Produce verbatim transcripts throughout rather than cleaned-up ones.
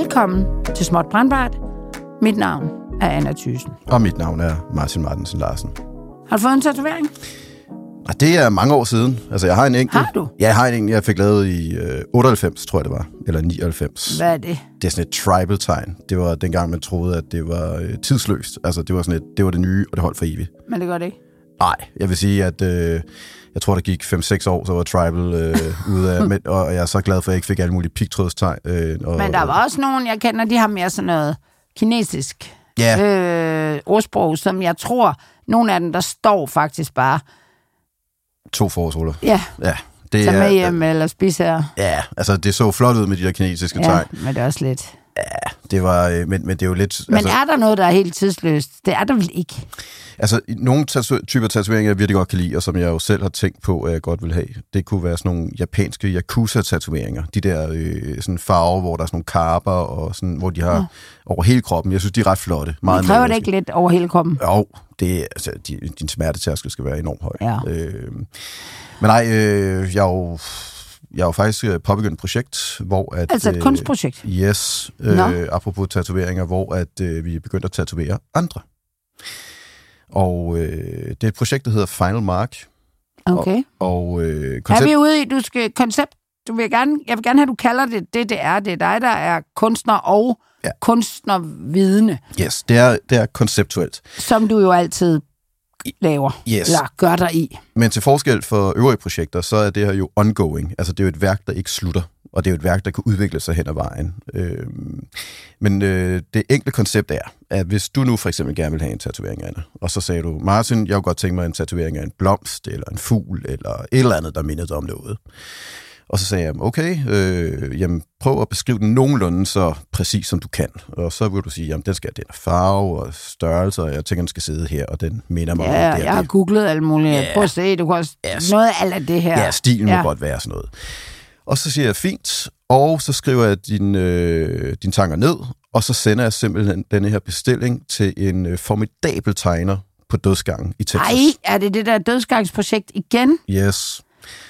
Velkommen til Småt Brandbart. Mit navn er Anna Thyssen. Og mit navn er Martin Martensen Larsen. Har du fået en tatovering? Og det er mange år siden. Altså, jeg har en enkelt. Har du? Ja, jeg har en enkelt, jeg fik lavet i øh, otteoghalvfems, tror jeg det var. Eller nioghalvfems. Hvad er det? Det er sådan et tribal-tegn. Det var dengang, man troede, at det var øh, tidsløst. Altså, det var sådan et, det var det nye, og det holdt for evigt. Men det gør det ikke? Nej, jeg vil sige, at øh, jeg tror, der gik fem seks år, så var tribal øh, ude af, men, og jeg er så glad for, at jeg ikke fik alle mulige pigtrådstegn. Øh, og, Men der var også nogen, jeg kender, de har mere sådan noget kinesisk ja. øh, ordsprog, som jeg tror, nogle af dem, der står faktisk bare... To forårsruller. Ja, ja det tag med er, hjem eller spis her. Ja, altså det så flot ud med de der kinesiske ja, tegn. men det er også lidt... Ja, det var, øh, men, men det er jo lidt... Men altså, er der noget, der er helt tidsløst? Det er der vel ikke? Altså, nogle tatu- typer tatoveringer, jeg virkelig godt kan lide, og som jeg jo selv har tænkt på, at jeg godt vil have, det kunne være sådan nogle japanske yakuza-tatoveringer. De der øh, sådan farver, hvor der er sådan nogle karper, og sådan, hvor de har ja. over hele kroppen. Jeg synes, de er ret flotte. Meget Men kræver det ikke lidt over hele kroppen? Jo, det, altså, de, din smertetærskel skal være enormt høj. Ja. Øh, men nej, øh, jeg er jo... Jeg har jo faktisk påbegyndt et projekt, hvor at... Altså et kunstprojekt? Øh, yes, øh, apropos tatoveringer, hvor at øh, vi er begyndt at tatovere andre. Og øh, det er et projekt, der hedder Final Mark. Okay. Og, og øh, koncept... Er vi ude i, du skal koncept, du vil gerne, jeg vil gerne have, du kalder det det, det er. Det er dig, der er kunstner og ja. kunstnervidende. Yes, det er, det er konceptuelt. Som du jo altid laver, yes. eller gør dig i. Men til forskel for øvrige projekter, så er det her jo ongoing. Altså det er jo et værk, der ikke slutter. Og det er jo et værk, der kan udvikle sig hen ad vejen. Øh, men øh, det enkle koncept er, at hvis du nu for eksempel gerne vil have en tatovering af Anna, og så sagde du, Martin, jeg kunne godt tænke mig en tatovering af en blomst, eller en fugl, eller et eller andet, der mindede om noget. Og så sagde jeg, okay, øh, jamen, prøv at beskrive den nogenlunde så præcis, som du kan. Og så vil du sige, jamen, den skal have den farve og størrelse, og jeg tænker, den skal sidde her, og den minder mig ja, om det. Ja, jeg har googlet alt muligt. Ja. Prøv at se, du kan også ja, noget af alt af det her. Ja, stilen ja. må godt være sådan noget. Og så siger jeg, fint, og så skriver jeg dine, øh, dine tanker ned, og så sender jeg simpelthen denne her bestilling til en øh, formidabel tegner på dødsgangen i Texas. Ej, er det det der dødsgangsprojekt igen? Yes.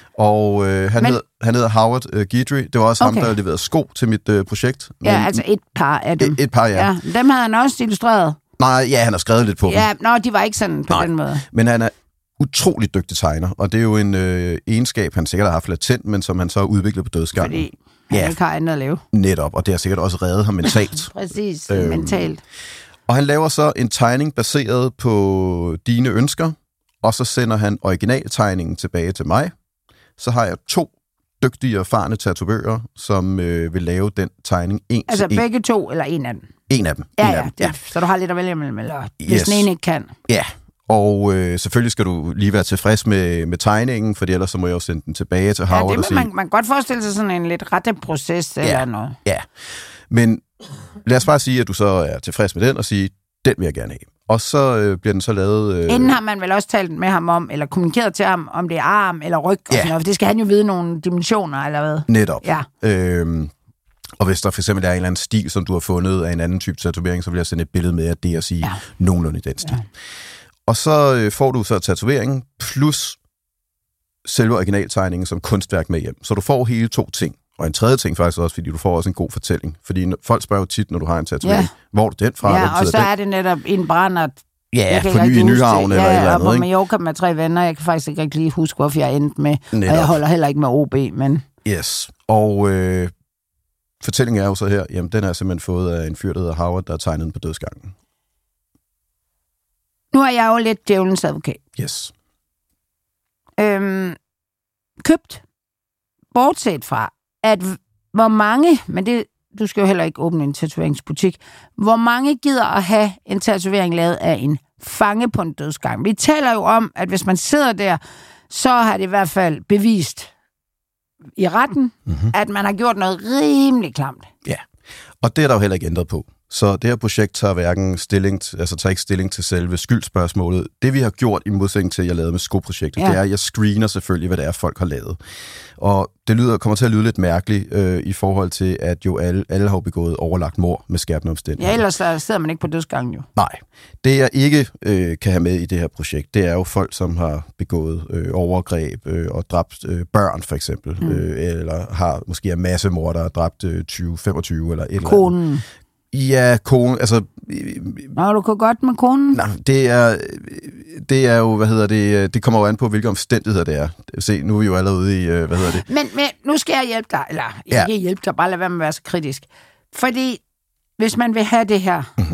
Og øh, han, Men... hedder, han hedder Howard øh, Guidry. Det var også okay. ham, der leverede sko til mit øh, projekt. Men... Ja, altså et par af dem. Et, et par, ja. ja. Dem havde han også illustreret. Nej, ja, han har skrevet lidt på ja, dem. Nå, de var ikke sådan på Nej. den måde. Men han er utrolig dygtig tegner, og det er jo en øh, egenskab, han sikkert har haft latent, men som han så har udviklet på dødsgangen. Fordi han ja, ikke har andet at lave. Netop, og det har sikkert også reddet ham mentalt. Præcis, øhm, mentalt. Og han laver så en tegning baseret på dine ønsker, og så sender han originaltegningen tilbage til mig. Så har jeg to dygtige og erfarne tatovører, som øh, vil lave den tegning en altså til en. begge to, eller en af dem? En af dem. Ja, en ja, af dem. det, ja. Så du har lidt at vælge mellem, eller yes. hvis den ene ikke kan. Ja, og øh, selvfølgelig skal du lige være tilfreds med, med tegningen, for ellers så må jeg jo sende den tilbage til Howard. Ja, det og sige, man, man kan godt forestille sig sådan en lidt rette proces ja, eller noget. Ja, men lad os bare sige, at du så er tilfreds med den, og sige, den vil jeg gerne have. Og så øh, bliver den så lavet... Øh... Inden har man vel også talt med ham om, eller kommunikeret til ham, om det er arm eller ryg, og ja. sådan noget, for det skal han jo vide nogle dimensioner, eller hvad? Netop. Ja. Øhm, og hvis der for eksempel er en eller anden stil, som du har fundet af en anden type tatovering, så vil jeg sende et billede med af det og sige ja. nogenlunde i den stil. Ja. Og så øh, får du så tatoveringen, plus selve originaltegningen som kunstværk med hjem. Så du får hele to ting. Og en tredje ting faktisk også, fordi du får også en god fortælling. Fordi folk spørger jo tit, når du har en tatovering, ja. hvor er du den fra? Ja, og så den? er det netop en brændert. Ja, på ny i Nyhavn eller ja, et eller andet. Ja, og på Mallorca med tre venner. Jeg kan faktisk ikke rigtig lige huske, hvorfor jeg endte med. Netop. Og jeg holder heller ikke med O B, men... Yes, og øh, fortællingen er jo så her, jamen den er simpelthen fået af en fyr, der hedder Howard, der er tegnet den på dødsgangen. Nu er jeg jo lidt djævelens advokat. Yes. Øhm, købt, bortset fra, at hvor mange, men det, du skal jo heller ikke åbne en tatoveringsbutik, hvor mange gider at have en tatovering lavet af en fange på en dødsgang. Vi taler jo om, at hvis man sidder der, så har det i hvert fald bevist i retten, mm-hmm. at man har gjort noget rimelig klamt. Ja, og det er der jo heller ikke ændret på. Så det her projekt tager hverken stilling, altså tager ikke stilling til selve skyldspørgsmålet. Det vi har gjort i modsætning til, at jeg lavede med skoprojektet, ja. det er, at jeg screener selvfølgelig, hvad det er, folk har lavet. Og det lyder, kommer til at lyde lidt mærkeligt øh, i forhold til, at jo alle, alle har begået overlagt mord med skærpende omstændigheder. Ja, ellers så sidder man ikke på dødsgangen jo. Nej. Det jeg ikke øh, kan have med i det her projekt, det er jo folk, som har begået øh, overgreb øh, og dræbt øh, børn for eksempel, mm. øh, eller har måske en masse mord, der har dræbt øh, tyve femogtyve eller et eller andet. Konen. Ja, konen, altså... Nå, du kunne godt med konen? Nej, det er, det er jo, hvad hedder det, det kommer jo an på, hvilke omstændigheder det er. Se, nu er vi jo allerede ude i, hvad hedder det? Men, men nu skal jeg hjælpe dig, eller jeg kan ja. hjælpe dig, bare lad være med at være så kritisk. Fordi, hvis man vil have det her mm-hmm.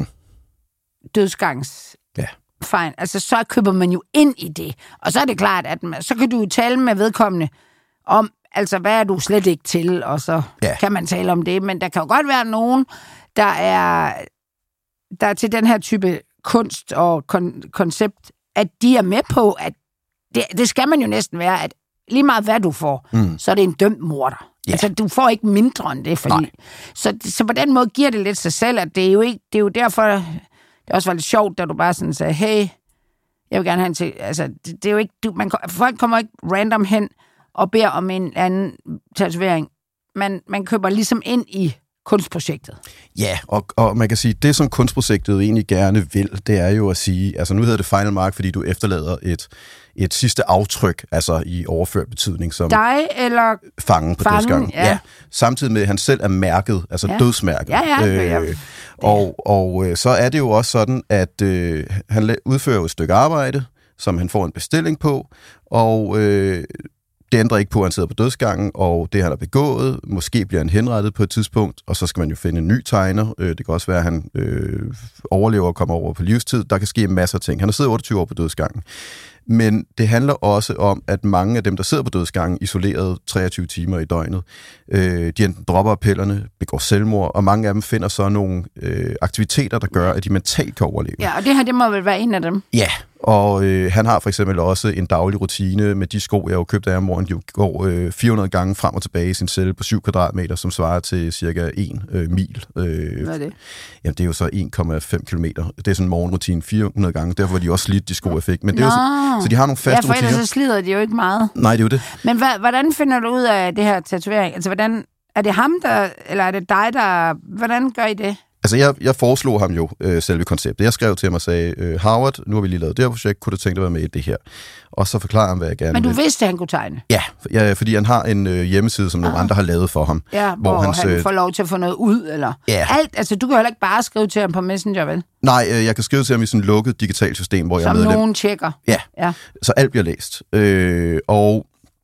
dødsgangs... Ja. Fine, altså så køber man jo ind i det. Og så er det klart, at man, så kan du tale med vedkommende om, altså hvad er du slet ikke til, og så ja. kan man tale om det. Men der kan jo godt være nogen, der er, der er til den her type kunst og kon- koncept, at de er med på, at det, det skal man jo næsten være, at lige meget hvad du får, mm. så er det en dømt morder. Yeah. Altså, du får ikke mindre end det, fordi... Så, så på den måde giver det lidt sig selv, at det er jo ikke... Det er jo derfor, det også var lidt sjovt, da du bare sådan sagde, hey, jeg vil gerne have en til... Altså, det, det er jo ikke... Du, man, folk kommer ikke random hen og beder om en anden tatovering. Man, man køber ligesom ind i kunstprojektet. Ja, og, og man kan sige, det som kunstprojektet egentlig gerne vil, det er jo at sige, altså nu hedder det Final Mark, fordi du efterlader et, et sidste aftryk, altså i overført betydning som... Dig eller... Fangen på dødsgangen. Ja. ja. Samtidig med, at han selv er mærket, altså ja. dødsmærket. Ja, ja. Øh, ja. Og, og så er det jo også sådan, at øh, han udfører et stykke arbejde, som han får en bestilling på, og... Øh, det ændrer ikke på, at han sidder på dødsgangen, og det, han har begået, måske bliver han henrettet på et tidspunkt, og så skal man jo finde en ny tegner. Det kan også være, at han øh, overlever og kommer over på livstid. Der kan ske masser af ting. Han har siddet otteogtyve år på dødsgangen. Men det handler også om, at mange af dem, der sidder på dødsgangen, isoleret treogtyve timer i døgnet, øh, de enten dropper appellerne, begår selvmord, og mange af dem finder så nogle øh, aktiviteter, der gør, at de mentalt kan overleve. Ja, og det her, det må vel være en af dem? Ja, og øh, han har for eksempel også en daglig rutine med de sko, jeg har jo købt af ham, hvor han går øh, fire hundrede gange frem og tilbage i sin celle på syv kvadratmeter, som svarer til cirka en øh, mil. Øh, Hvad er det? Jamen, det er jo så en komma fem kilometer. Det er sådan en morgenrutine fire hundrede gange. Derfor var de også slidt, de sko, jeg fik. Men det er jo så, så de har nogle faste rutiner. Ja, for ellers så slider de jo ikke meget. Nej, det er jo det. Men hvad, hvordan finder du ud af det her tatovering? Altså, hvordan... Er det ham, der... Eller er det dig, der... Hvordan gør I det? Altså, jeg, jeg foreslog ham jo øh, selve konceptet. Jeg skrev til ham og sagde, øh, Howard, nu har vi lige lavet det her projekt, kunne du tænke dig at være med i det her? Og så forklarer han, hvad jeg gerne vil. Men du vil. vidste, at han kunne tegne? Ja, ja fordi han har en øh, hjemmeside, som nogle ah. andre har lavet for ham. Ja, hvor, hvor hans, han øh, får lov til at få noget ud, eller... Ja. Alt, altså, du kan jo heller ikke bare skrive til ham på Messenger, vel? Nej, øh, jeg kan skrive til ham i sådan et lukket digitalt system, hvor som jeg er medlem. Som nogen tjekker? Ja. ja, så alt bliver læst. Øh, og...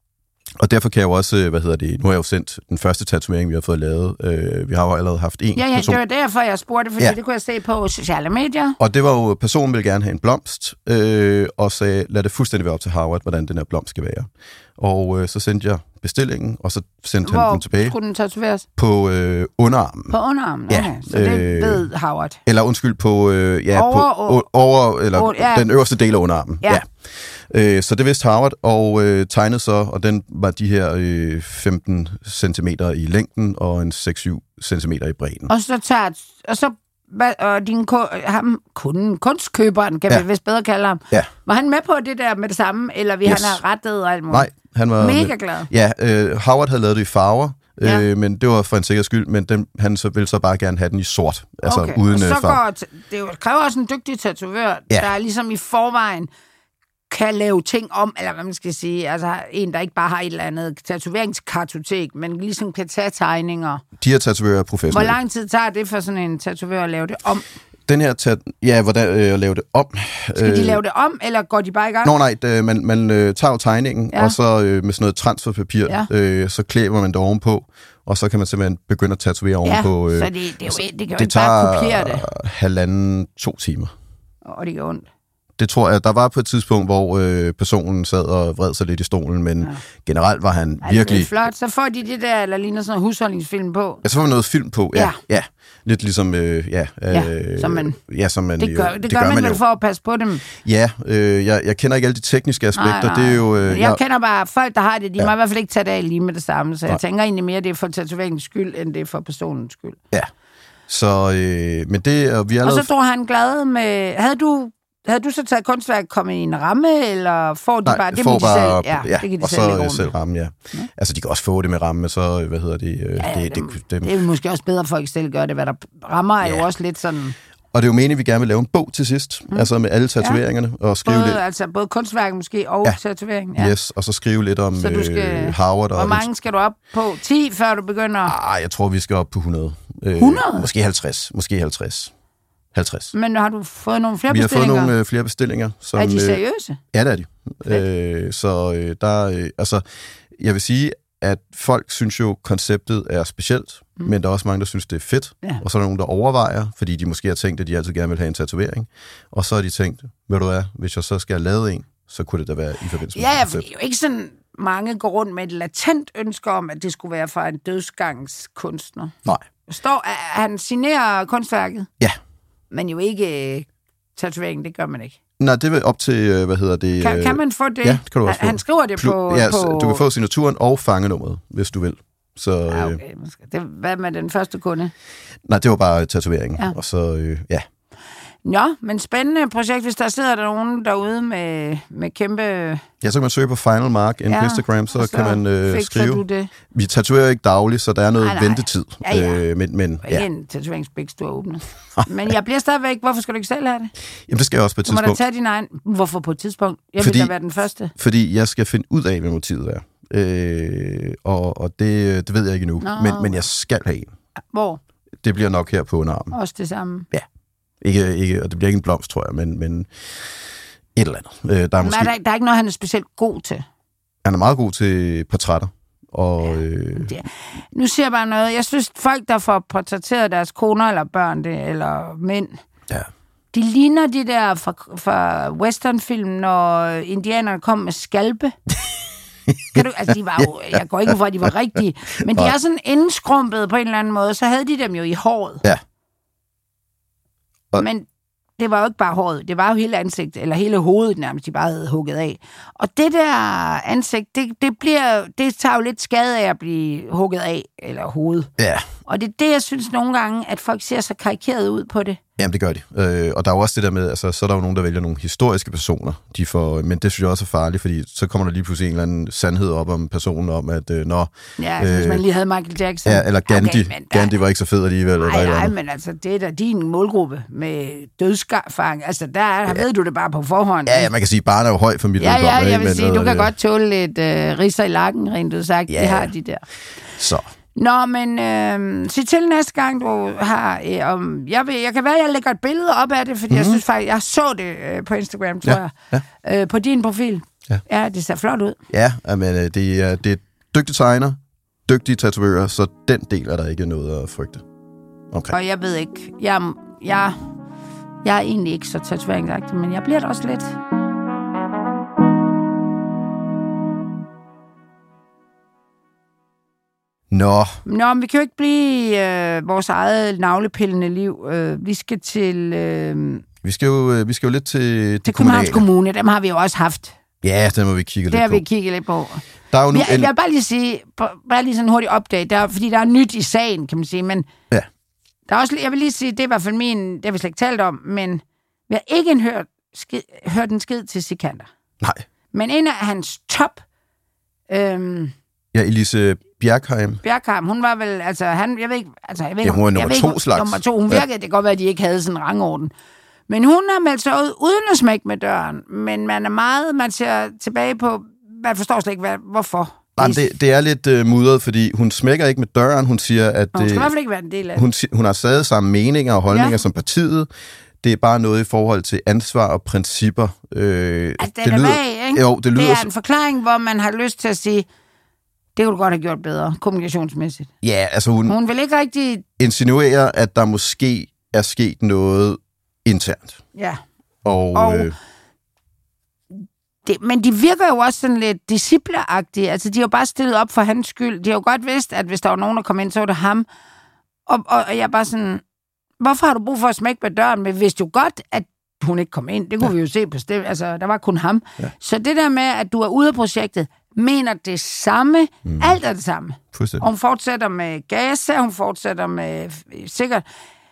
Og derfor kan jeg jo også, hvad hedder det, nu har jeg jo sendt den første tatovering, vi har fået lavet. Øh, vi har jo allerede haft en ja, ja, person. Det var derfor, jeg spurgte, fordi ja. det kunne jeg se på sociale medier. Og det var jo, personen ville gerne have en blomst, øh, og sagde, lad det fuldstændig være op til Howard, hvordan den her blomst skal være. Og øh, så sendte jeg bestillingen, og så sendte Hvor han den tilbage. Hvor skulle den tatoveres? På øh, underarmen. På underarmen, ja. Okay. Så det øh, ved Howard. Eller undskyld, på, øh, ja, over, på over, eller over, ja. den øverste del af underarmen. Ja. ja. Øh, så det vidste Howard, og øh, tegnede så, og den var de her øh, femten centimeter i længden, og en seks syv centimeter i bredden. Og så tager, og så og din ham, kunden, kunstkøberen, kan ja. vi vist bedre kalde ham. Ja. Var han med på det der med det samme, eller vi yes. han har rettet og alt muligt? Nej, han var mega glad. Ja, øh, Howard havde lavet det i farver, ja. øh, men det var for en sikker skyld, men den, han så ville så bare gerne have den i sort, altså okay. uden og så farve. Går, det kræver også en dygtig tatovør, ja. der er ligesom i forvejen kan lave ting om, eller hvad man skal sige, altså en, der ikke bare har et eller andet tatoveringskartotek, men ligesom kan tage tegninger. De her tatovører er professionelle. Hvor lang tid tager det for sådan en tatovør at lave det om? Den her, tat- ja, hvordan øh, at lave det om. Skal de lave det om, eller går de bare i gang? Nå nej, det, man, man øh, tager jo tegningen, ja. og så øh, med sådan noget transferpapir, ja. øh, så klæber man det ovenpå, og så kan man simpelthen begynde at tatovere ovenpå. Ja, Øh, så det, det, er jo, det kan jo det ikke bare kopiere det. Det tager halvanden, to timer. Og det gør ondt. Det tror jeg. Der var på et tidspunkt, hvor øh, personen sad og vred sig lidt i stolen, men ja. generelt var han ja, virkelig... Det er flot. Så får de det der, eller ligner sådan en husholdningsfilm på. Ja, så får man noget film på, ja. ja. ja. Lidt ligesom, øh, ja... Øh, ja, som man... Ja, som man det gør, jo, det, det gør, gør man, man jo for at passe på dem. Ja, øh, jeg, jeg kender ikke alle de tekniske aspekter. Nej, nej. Det er jo... Øh, jeg, jeg kender bare folk, der har det. De ja. må i hvert fald ikke tage det af lige med det samme. Så nej. jeg tænker egentlig mere, det er for tatoveringens skyld, end det er for personens skyld. Ja. Så, øh, men det, og vi har Og lavet... så drog han glad med... Havde du, havde du så taget kunstværk kommet i en ramme, eller får de Nej, bare... Det får må de bare, selv, ja, ja, det kan de og selv så lægge øh, rum. selv ramme, ja. Ja. Altså, de kan også få det med ramme, så, hvad hedder det... Øh, Ja, det, det, det, det, det er måske også bedre, at folk selv gør det, hvad der rammer er Ja. jo også lidt sådan... Og det er jo meningen, at vi gerne vil lave en bog til sidst, mm. altså med alle tatoveringerne, ja. og skrive Både, lidt... altså, både kunstværk måske og Ja. tatovering. Ja. Yes, og så skrive lidt om Så du skal, øh, Howard. Og hvor mange skal du op på? ti, før du begynder? Ah, jeg tror, vi skal op på hundrede. Øh, hundrede? Måske halvtreds. Måske halvtreds. halvtreds. Men har du fået nogle flere Vi har bestillinger? fået nogle øh, flere bestillinger. Som, Er de øh, seriøse? Ja, det er de. Øh, så øh, der, øh, altså, jeg vil sige, at folk synes jo, konceptet er specielt, mm. men der er også mange, der synes, det er fedt. Ja. Og så er der nogen, der overvejer, fordi de måske har tænkt, at de altid gerne vil have en tatovering. Og så har de tænkt, ved du hvad, hvis jeg så skal have lavet en, så kunne det da være i forbindelse med Ja, ja, det for koncept. det er jo ikke sådan, mange går rundt med et latent ønske om, at det skulle være fra en dødsgangskunstner. Nej. Står, han signerer kunstværket, Ja. men jo ikke øh, tatoveringen, det gør man ikke. Nej, det er op til, øh, hvad hedder det... Kan, øh, kan man få det? Ja, det kan du også han, få. han skriver det Plu- på... Ja, på... så du kan få signaturen og fangenummeret, hvis du vil. Så, Ja, øh, okay. Det, hvad med den første kunde? nej, det var bare tatoveringen. Ja. Og så, øh, ja. Nå, men spændende projekt, hvis der sidder der nogen derude med, med kæmpe... Ja, så kan man søge på Final Mark inde på Instagram, så, og så kan man øh, fikser skrive. du det. Vi tatoverer ikke dagligt, så der er noget Nej, nej. ventetid. Ja, ja. Øh, men, men, Ikke ja. en tatoveringsbæks, du har åbnet. Men jeg bliver stadigvæk... Hvorfor skal du ikke selv have det? Jamen, det skal jeg også på et Du må da tidspunkt. tage din egen... Hvorfor på et tidspunkt? Jeg Fordi- vil da være den første. Fordi jeg skal finde ud af, hvad motivet er. Øh, og og det, det ved jeg ikke endnu. Nå. Men, men jeg skal have en. Hvor? Det bliver nok her på underarmen. Også det samme. Ikke, ikke, og det bliver ikke en blomst, tror jeg, men, men et eller andet. Øh, der er Men måske, er der, der er ikke noget, han er specielt god til. han er meget god til portrætter. Og, øh, Det, nu siger jeg bare noget. Jeg synes, folk, der får portrætteret deres koner eller børn, det, eller mænd, ja. de ligner de der fra, fra westernfilm, når indianerne kom med skalpe. Kan du, altså, de var jo, jeg går ikke ud fra, at de var rigtige, men de er sådan indskrumpet på en eller anden måde, så havde de dem jo i håret. Ja. Og- Men det var jo ikke bare håret, det var jo hele ansigtet, eller hele hovedet nærmest, de bare havde hugget af. Og det der ansigt, det, det, bliver, det tager jo lidt skade af at blive hugget af, eller hovedet. Ja, Og det er det, jeg synes nogle gange, at folk ser så karikeret ud på det. jamen det gør de. Øh, og der er jo også det der med, altså så er der jo nogen, der vælger nogle historiske personer. De får, men det synes jeg også er farligt, fordi så kommer der lige pludselig en eller anden sandhed op om personen, om at, øh, nå... Ja, altså, øh, hvis man lige havde Michael Jackson. Ja, eller Gandhi. Okay, men der- Gandhi var ikke så fed alligevel. eller et Nej, eller nej, andet. men altså, det er da din målgruppe med dødsfang. Altså, der ja. ved du det bare på forhånd. Ja, ja, man kan sige, at barn er jo høj for mit ja, ja, vedkommende, jeg ikke? vil Men sige, du noget, kan øh, godt tåle lidt øh, ridser i lakken, rent ud sagt. Ja. Det har de der. Så. Nå, men øh, sig til næste gang, du har... Øh, om, jeg, vil, jeg kan være, at jeg lægger et billede op af det, fordi mm-hmm. jeg synes faktisk, jeg så det øh, på Instagram, tror Ja, jeg. Ja. Øh, på din profil. Ja. Ja, det ser flot ud. Ja, men øh, det er, det er dygtige tegner, dygtige tatovører, så den del er der ikke noget at frygte omkring. Og jeg ved ikke, jeg, jeg, jeg er egentlig ikke så tatoveringsagtig, men jeg bliver det også lidt. Nå, Nå, men vi kan jo ikke blive øh, vores eget navlepillende liv. Øh, vi skal til, øh, vi skal jo, øh, vi skal jo lidt til de til Københavns kommunale. Kommune. Dem har vi jo også haft. Ja, den må vi kigge Det lidt har på. vi kigget lidt på. Der er jo nu Jeg, en... jeg vil bare lige sige, bare lige sådan en hurtig update, der, fordi der er nyt i sagen, kan man sige, men Ja. der er også, jeg vil lige sige, det er i hvert fald min, det har vi slet ikke talt om, men vi har ikke en hørt, skid, hørt en skid til Sikander. Nej. Men en af hans top, øhm, Ja, Elise Bjerkheim. Bjerkheim, hun var vel, altså han, jeg ved ikke, altså jeg ved Ja, hun er jeg nummer ved to ikke, slags. Nummer to, hun Ja. virkede, det kan godt være, at de ikke havde sådan en rangorden. Men hun har meldt sig ud uden at smække med døren, men man er meget, man ser tilbage på, man forstår slet ikke, hvad, hvorfor. Nej, det, det er lidt uh, mudret, fordi hun smækker ikke med døren. Hun siger, at Hun skal i det, hvert fald ikke være en del af det. hun, si- hun har stadig samme meninger og holdninger Ja. som partiet. Det er bare noget i forhold til ansvar og principper. Øh, Altså, det er lyder, vag, ikke? Jo, det lyder... Det er så- en forklaring, hvor man har lyst til at sige, det kunne du godt have gjort bedre, kommunikationsmæssigt. Ja, altså hun, Hun vil ikke rigtig... insinuerer, at der måske er sket noget internt. Ja. Og, Og- øh, Det, men de virker jo også sådan lidt discipleagtige. Altså, de har jo bare stillet op for hans skyld. De har jo godt vidst, at hvis der var nogen, der kom ind, så var det ham. Og, og, og jeg er bare sådan, hvorfor har du brug for at smække med døren? Men vidste jo godt, at hun ikke kom ind. Det kunne ja. vi jo se på stem. Altså, der var kun ham. Ja. Så det der med, at du er ude af projektet, mener det samme. Mm. Alt er det samme. fuldstændig. Og hun fortsætter med Gaza, hun fortsætter med sikkert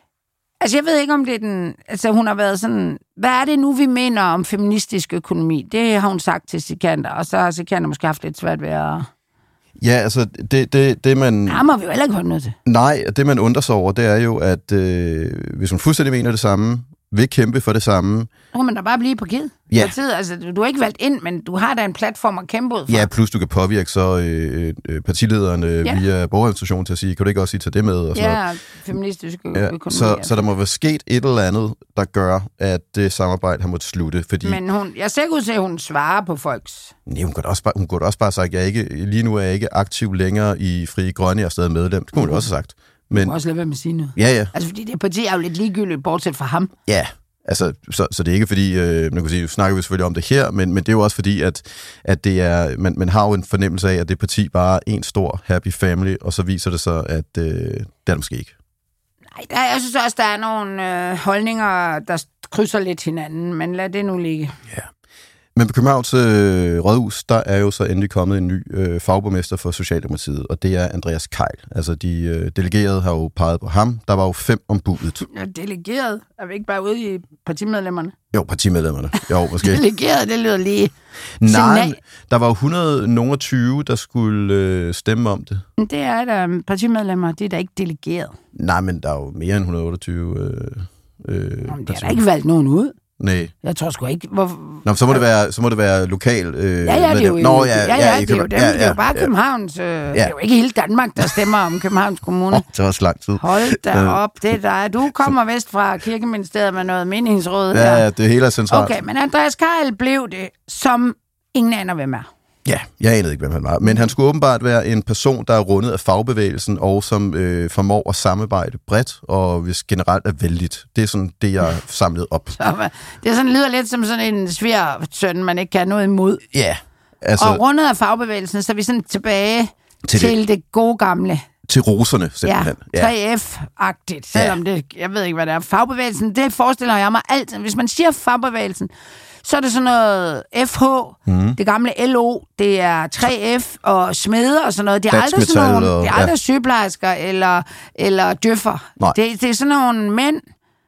Altså, jeg ved ikke, om det er den... Altså, hun har været sådan... Hvad er det nu, vi mener om feministisk økonomi? Det har hun sagt til Sikander, og så har Sikander måske haft lidt svært ved at... Ja, altså, det, det, det man... Nej, må vi jo heller ikke holde noget til. Nej, det man undrer sig over, det er jo, at øh, hvis hun fuldstændig mener det samme, vil kæmpe for det samme... Så kan man da bare blive parkeret. Ja. Altså, du er ikke valgt ind, men du har da en platform at kæmpe ud for. Ja, plus du kan påvirke så øh, øh, partilederne ja. via borgerorganisationen til at sige, kan du ikke også sige til det med? Og sådan ja, noget. feministisk økonomi. Ja, så, altså. så der må være sket et eller andet, der gør, at det samarbejde har måttet slutte. Fordi... Men hun, jeg ser ikke ud til, at hun svarer på folks... Nej, hun kunne da også bare, hun kunne da også bare sagt, at jeg ikke, lige nu er jeg ikke aktiv længere i Frie Grønne, jeg er stadig medlem. Det kunne hun mm. også have sagt. Men... Du kan også lade være med at sige noget. Ja, ja. Altså, fordi det parti er jo lidt ligegyldigt, bortset fra ham. Ja, altså, så, så det er ikke fordi, øh, man kan sige, nu snakker vi selvfølgelig om det her, men, men det er jo også fordi, at, at det er, man, man har jo en fornemmelse af, at det parti bare er en stor happy family, og så viser det sig, at øh, det er det måske ikke. Nej, der, jeg synes også, der er nogle øh, holdninger, der krydser lidt hinanden, men lad det nu ligge. Ja. Men på Københavns øh, Rådhus, der er jo så endelig kommet en ny øh, fagborgmester for Socialdemokratiet, og det er Andreas Keil. Altså, de øh, delegerede har jo peget på ham. Der var jo fem om budet. Ja, delegeret? Er vi ikke bare ude i partimedlemmerne? Jo, partimedlemmerne. Jo, måske. Delegeret, det lyder lige... Nej, signal. Der var jo et hundrede og tyve, der skulle øh, stemme om det. Det er der partimedlemmer, det er da ikke delegeret. Nej, men der er jo mere end et hundrede og otteogtyve øh, øh, Jamen, det er da ikke valgt nogen ud. Nej. Jeg tror sgu ikke... Hvor... Nå, så må det være, så må det være lokal... Øh, ja, ja, det er jo, Nå, ja, ja, ja, det er jo dem. Ja, ja, det er jo bare ja. Københavns... Øh, ja. Det er jo ikke hele Danmark, der stemmer om Københavns Kommune. Oh, det var også lang tid. Hold da op, det er dig. Du kommer vest fra Kirkeministeriet med noget menighedsråd. Ja, ja, det hele er centralt. Okay, men Andreas Keil blev det, som ingen aner, hvem er. Ja, jeg anede ikke, hvem han var. Men han skulle åbenbart være en person, der er rundet af fagbevægelsen, og som øh, formår at samarbejde bredt, og hvis generelt er vældigt. Det er sådan det, jeg har samlet op. Så, det sådan, lyder lidt som sådan en svær søn, man ikke kan noget imod. Ja. Altså, og rundet af fagbevægelsen, så er vi sådan tilbage til, til det. det gode gamle. Til roserne, simpelthen. Ja, tre F-agtigt, selvom ja. det, jeg ved ikke, hvad det er. Fagbevægelsen, det forestiller jeg mig altid. Hvis man siger fagbevægelsen, så er det sådan noget F H, mm. det gamle L O, det er tre F og smeder og sådan noget. Det er aldrig sådan nogle, det er aldrig ja. sygeplejersker eller, eller djøffer. Det, det er sådan nogle mænd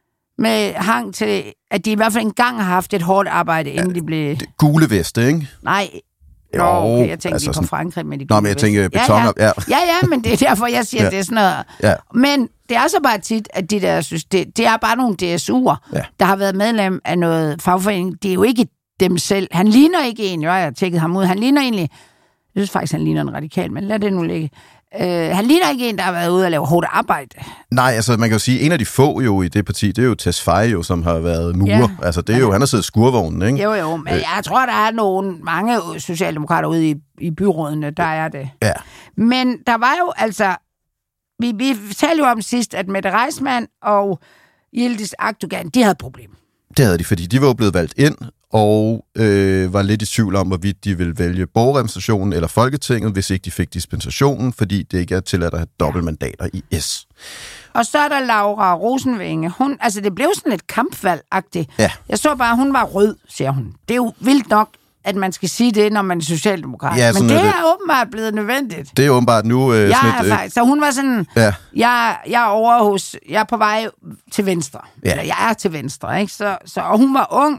med hang til, at de i hvert fald engang har haft et hårdt arbejde, inden ja, de blev... Gule veste, ikke? Nej, Nå, okay, jeg tænker altså lige på Frankrig med de Nå, men jeg tænker beton ja, ja. ja. ja, ja, men det er derfor, jeg siger, ja. at det er sådan noget. Ja. Men det er så bare tit, at de der synes, det, det er bare nogle D S U'er, ja. der har været medlem af noget fagforening. Det er jo ikke dem selv. Han ligner ikke en, jeg har tjekket ham ud. Han ligner egentlig, jeg synes faktisk, han ligner en radikal, men lad det nu ligge. Uh, han ligner ikke en, der har været ude og lave hårdt arbejde. Nej, altså man kan jo sige, en af de få jo i det parti, det er jo Tesfaye jo, som har været murer. Ja. Altså det er jo, han har siddet i skurvognen, ikke? Jo, jo, men øh. jeg tror, der er nogle, mange socialdemokrater ude i, i byrådene, der er det. Ja. Men der var jo altså, vi, vi talte jo om sidst, at Mette Reisman og Yildiz Akdogan, de havde et problem. Det havde de, fordi de var jo blevet valgt ind, og øh, var lidt i tvivl om, hvorvidt de ville vælge borgerrepræsentationen eller Folketinget, hvis ikke de fik dispensationen, fordi det ikke er tilladt at have dobbeltmandater i S. Og så er der Laura Rosenvinge. Hun, altså, det blev sådan lidt kampvalg-agtigt. Ja. Jeg så bare, hun var rød, siger hun. Det er jo vildt nok, at man skal sige det, når man er socialdemokrat. Ja, men det er, det er åbenbart blevet nødvendigt. Det er åbenbart nu... Øh, ja, sådan et, øh, faktisk. Så hun var sådan, ja. jeg, jeg er over hos, jeg er på vej til venstre. Ja. Eller jeg er til venstre, ikke? Så, så, og hun var ung.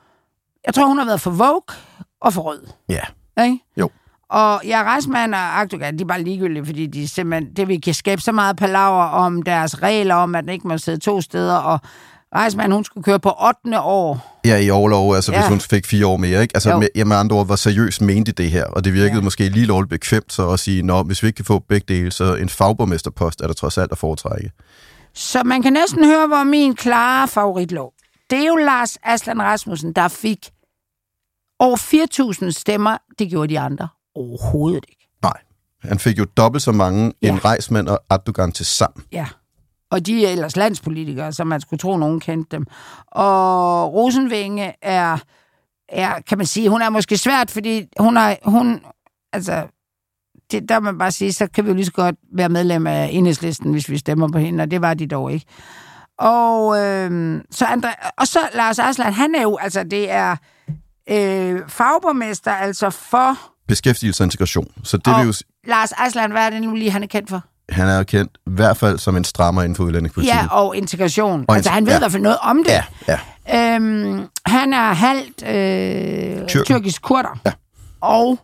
Jeg tror, hun har været for Vogue og for rød. Ja. Ikke? Jo. Og ja, Reisman og Akdogan, de er bare ligegyldige, fordi de simpelthen, det vil kan skabe så meget palaver om deres regler om, at den ikke må sidde to steder, og Reisman, hun skulle køre på ottende år. Ja, i overlov, altså ja. Hvis hun fik fire år mere, ikke? Altså med, ja, med andre ord, hvor seriøst mente det her, og det virkede ja. måske lige lovligt bekvemt så at sige, nå, hvis vi ikke kan få begge dele, så en fagborgmesterpost er der trods alt at foretrække. Så man kan næsten høre, hvor min klare favorit lå. Det er jo Lars Aslan Rasmussen, der fik over fire tusind stemmer. Det gjorde de andre overhovedet ikke. Nej, han fik jo dobbelt så mange ja. end Reisman og Akdogan til sammen. Ja, og de er ellers landspolitikere, så man skulle tro, nogen kendte dem. Og Rosenvinge er, er, kan man sige, hun er måske svært, fordi hun er, hun, altså, det, der man bare sige, så kan vi jo lige så godt være medlem af Enhedslisten, hvis vi stemmer på hende, og det var de dog ikke. Og, øh, så, Andre, og så Lars Aslan, han er jo, altså det er øh, fagborgmester, altså for... Beskæftigelse og integration. Så det og vil jo... Lars Aslan, hvad er det nu lige, han er kendt for? han er jo kendt i hvert fald som en strammer inden for udlændingepolitikken. Ja, og integration. Og altså, han ved ja. i hvert fald noget om det. Ja, ja. Øhm, han er halvt øh, tyrkisk kurder. Ja. Og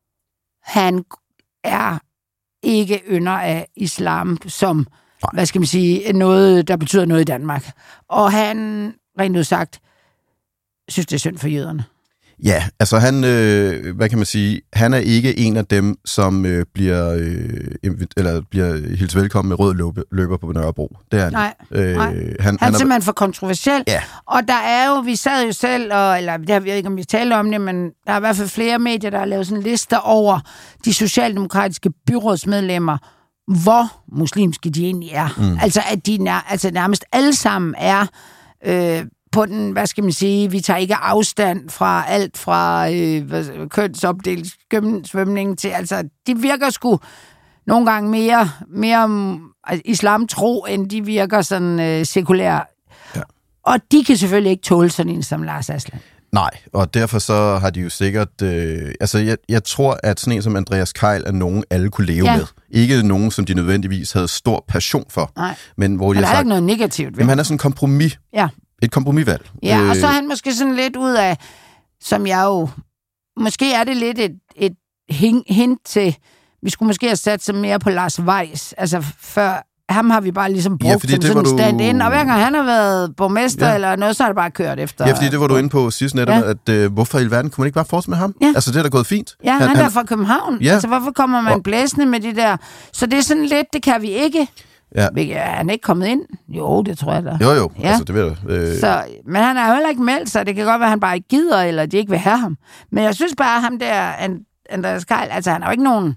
han er ikke ynder af islam som, Nej. hvad skal man sige, noget, der betyder noget i Danmark. Og han, rent ud sagt, synes, det er synd for jøderne. Ja, altså han, øh, hvad kan man sige, han er ikke en af dem, som øh, bliver, øh, eller bliver hilst velkommen med rød løber, løber på Nørrebro. Det er han. Nej, øh, nej. Han, han, han er simpelthen for kontroversiel. Ja. Og der er jo, vi sad jo selv, og, eller det har vi ikke, om vi taler om det, men der er i hvert fald flere medier, der har lavet sådan en liste over de socialdemokratiske byrådsmedlemmer, hvor muslimske de egentlig er. Mm. Altså, at de nær, altså nærmest alle sammen er... Øh, på den, hvad skal man sige, vi tager ikke afstand fra alt fra øh, kønsopdelt svømning til, altså, de virker sgu nogle gange mere, mere altså, islamtro, end de virker sådan øh, sekulære. Ja. Og de kan selvfølgelig ikke tåle sådan en som Lars Aslan. Nej, og derfor så har de jo sikkert... Øh, altså, jeg, jeg tror, at sådan en som Andreas Keil er nogen, alle kunne leve ja. med. Ikke nogen, som de nødvendigvis havde stor passion for. Nej, men hvor de han har er sagt, ikke noget negativt ved. Jamen, han er sådan en kompromis. Ja. Et kompromisvalg. Ja, og så er han måske sådan lidt ud af, som jeg jo... Måske er det lidt et, et hint til... Vi skulle måske have sat sig mere på Lars Weiss. Altså, før... Ham har vi bare ligesom brugt ja, som sådan en stand-in. Og hver gang han har været borgmester ja. eller noget, så har det bare kørt efter... Ja, fordi det var du inde på sidst netop, ja. at øh, hvorfor i alverden kunne man ikke bare fortsætte med ham? Ja. Altså, det er da gået fint. Ja, han, han er fra København. Ja. Altså, hvorfor kommer man og... blæsende med de der... Så det er sådan lidt, det kan vi ikke... Ja. Er han ikke kommet ind? Jo, det tror jeg da. Jo, jo. Ja. Altså, det ved jeg. Øh... Så, men han har heller ikke meldt sig. Det kan godt være, at han bare ikke gider, eller de ikke vil have ham. Men jeg synes bare, at ham der, Andreas Keil, altså han har jo ikke nogen...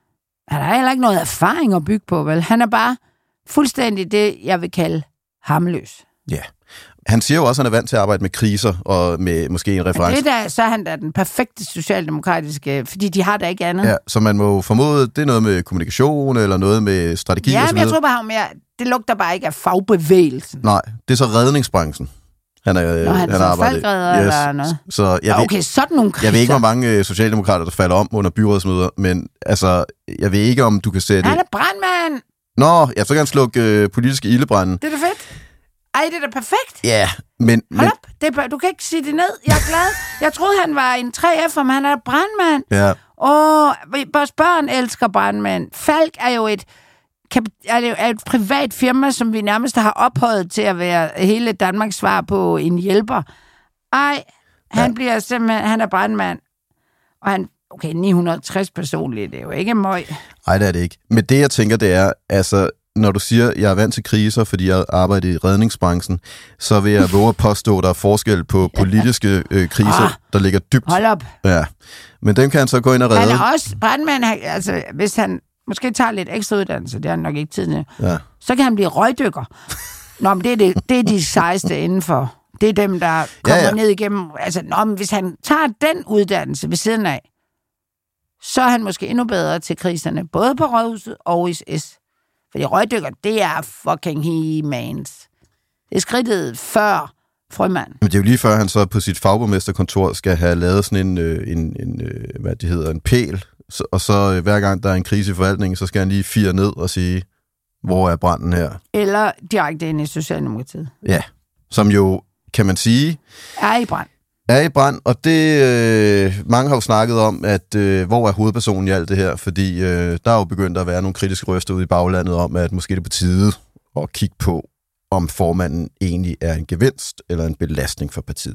Han har heller ikke noget erfaring at bygge på, vel? Han er bare fuldstændig det, jeg vil kalde hamløs. Ja. Han siger jo også, at han er vant til at arbejde med kriser, og med måske en reference. Det der, så er han da den perfekte socialdemokratiske, fordi de har da ikke andet. Ja, så man må formode, det er noget med kommunikation, eller noget med strategi ja, og så videre. Ja, men jeg tror bare, mere, det lugter bare ikke af fagbevægelsen. Nej, det er så redningsbranchen. Han er, Nå, han er han arbejdet. Yes. Eller noget. Så jeg okay, ved, sådan nogle kriser. Jeg ved ikke, hvor mange socialdemokrater, der falder om under byrådsmøder, men altså, jeg ved ikke, om du kan sætte... Han er brandmand! Nå, jeg så kan han slukke øh, politiske ildebrænde. Det er da fedt. Ej, det er da perfekt. Ja, men... Hold men... op, det er, du kan ikke sige det ned. Jeg er glad. Jeg troede, han var en tre F'er, men han er brandmand. Ja. Åh, vores børn elsker brandmand. Falk er jo et... er et privat firma, som vi nærmest har ophøjet til at være hele Danmarks svar på en hjælper. Ej, han ja. bliver simpelthen, han er brandmand. Og han, okay, ni hundrede og tres personligt, det er jo ikke møg. Nej, det er det ikke. Men det, jeg tænker, det er, altså, når du siger, at jeg er vant til kriser, fordi jeg arbejder i redningsbranchen, så vil jeg våge at påstå, at der er forskel på politiske øh, kriser, ah, der ligger dybt. Hold op. Ja. Men dem kan han så gå ind og redde. Han er også brandmand, altså, hvis han måske tager lidt ekstra uddannelse, det har han nok ikke tid til, ja. så kan han blive røgdykker. Nå, men det er, det, det er de sejeste indenfor. Det er dem, der kommer ja, ja. ned igennem. Altså, nå, men hvis han tager den uddannelse ved siden af, så er han måske endnu bedre til kriserne, både på Rådhuset og i S. Fordi røgdykker, det er fucking he-mans. Det er skridtet før Frømand. Men det er jo lige før, han så på sit fagborgmesterkontor skal have lavet sådan en, en, en hvad det hedder, en pæl, og så hver gang der er en krise i forvaltningen, så skal han lige fire ned og sige, hvor er branden her? Eller direkte ind i Socialdemokratiet. Ja, som jo, kan man sige... Er i brand. Er i brand, og det... Øh, mange har jo snakket om, at øh, hvor er hovedpersonen i alt det her, fordi øh, der er jo begyndt at være nogle kritiske røster ude i baglandet om, at måske det er på tide at kigge på, om formanden egentlig er en gevinst eller en belastning for partiet.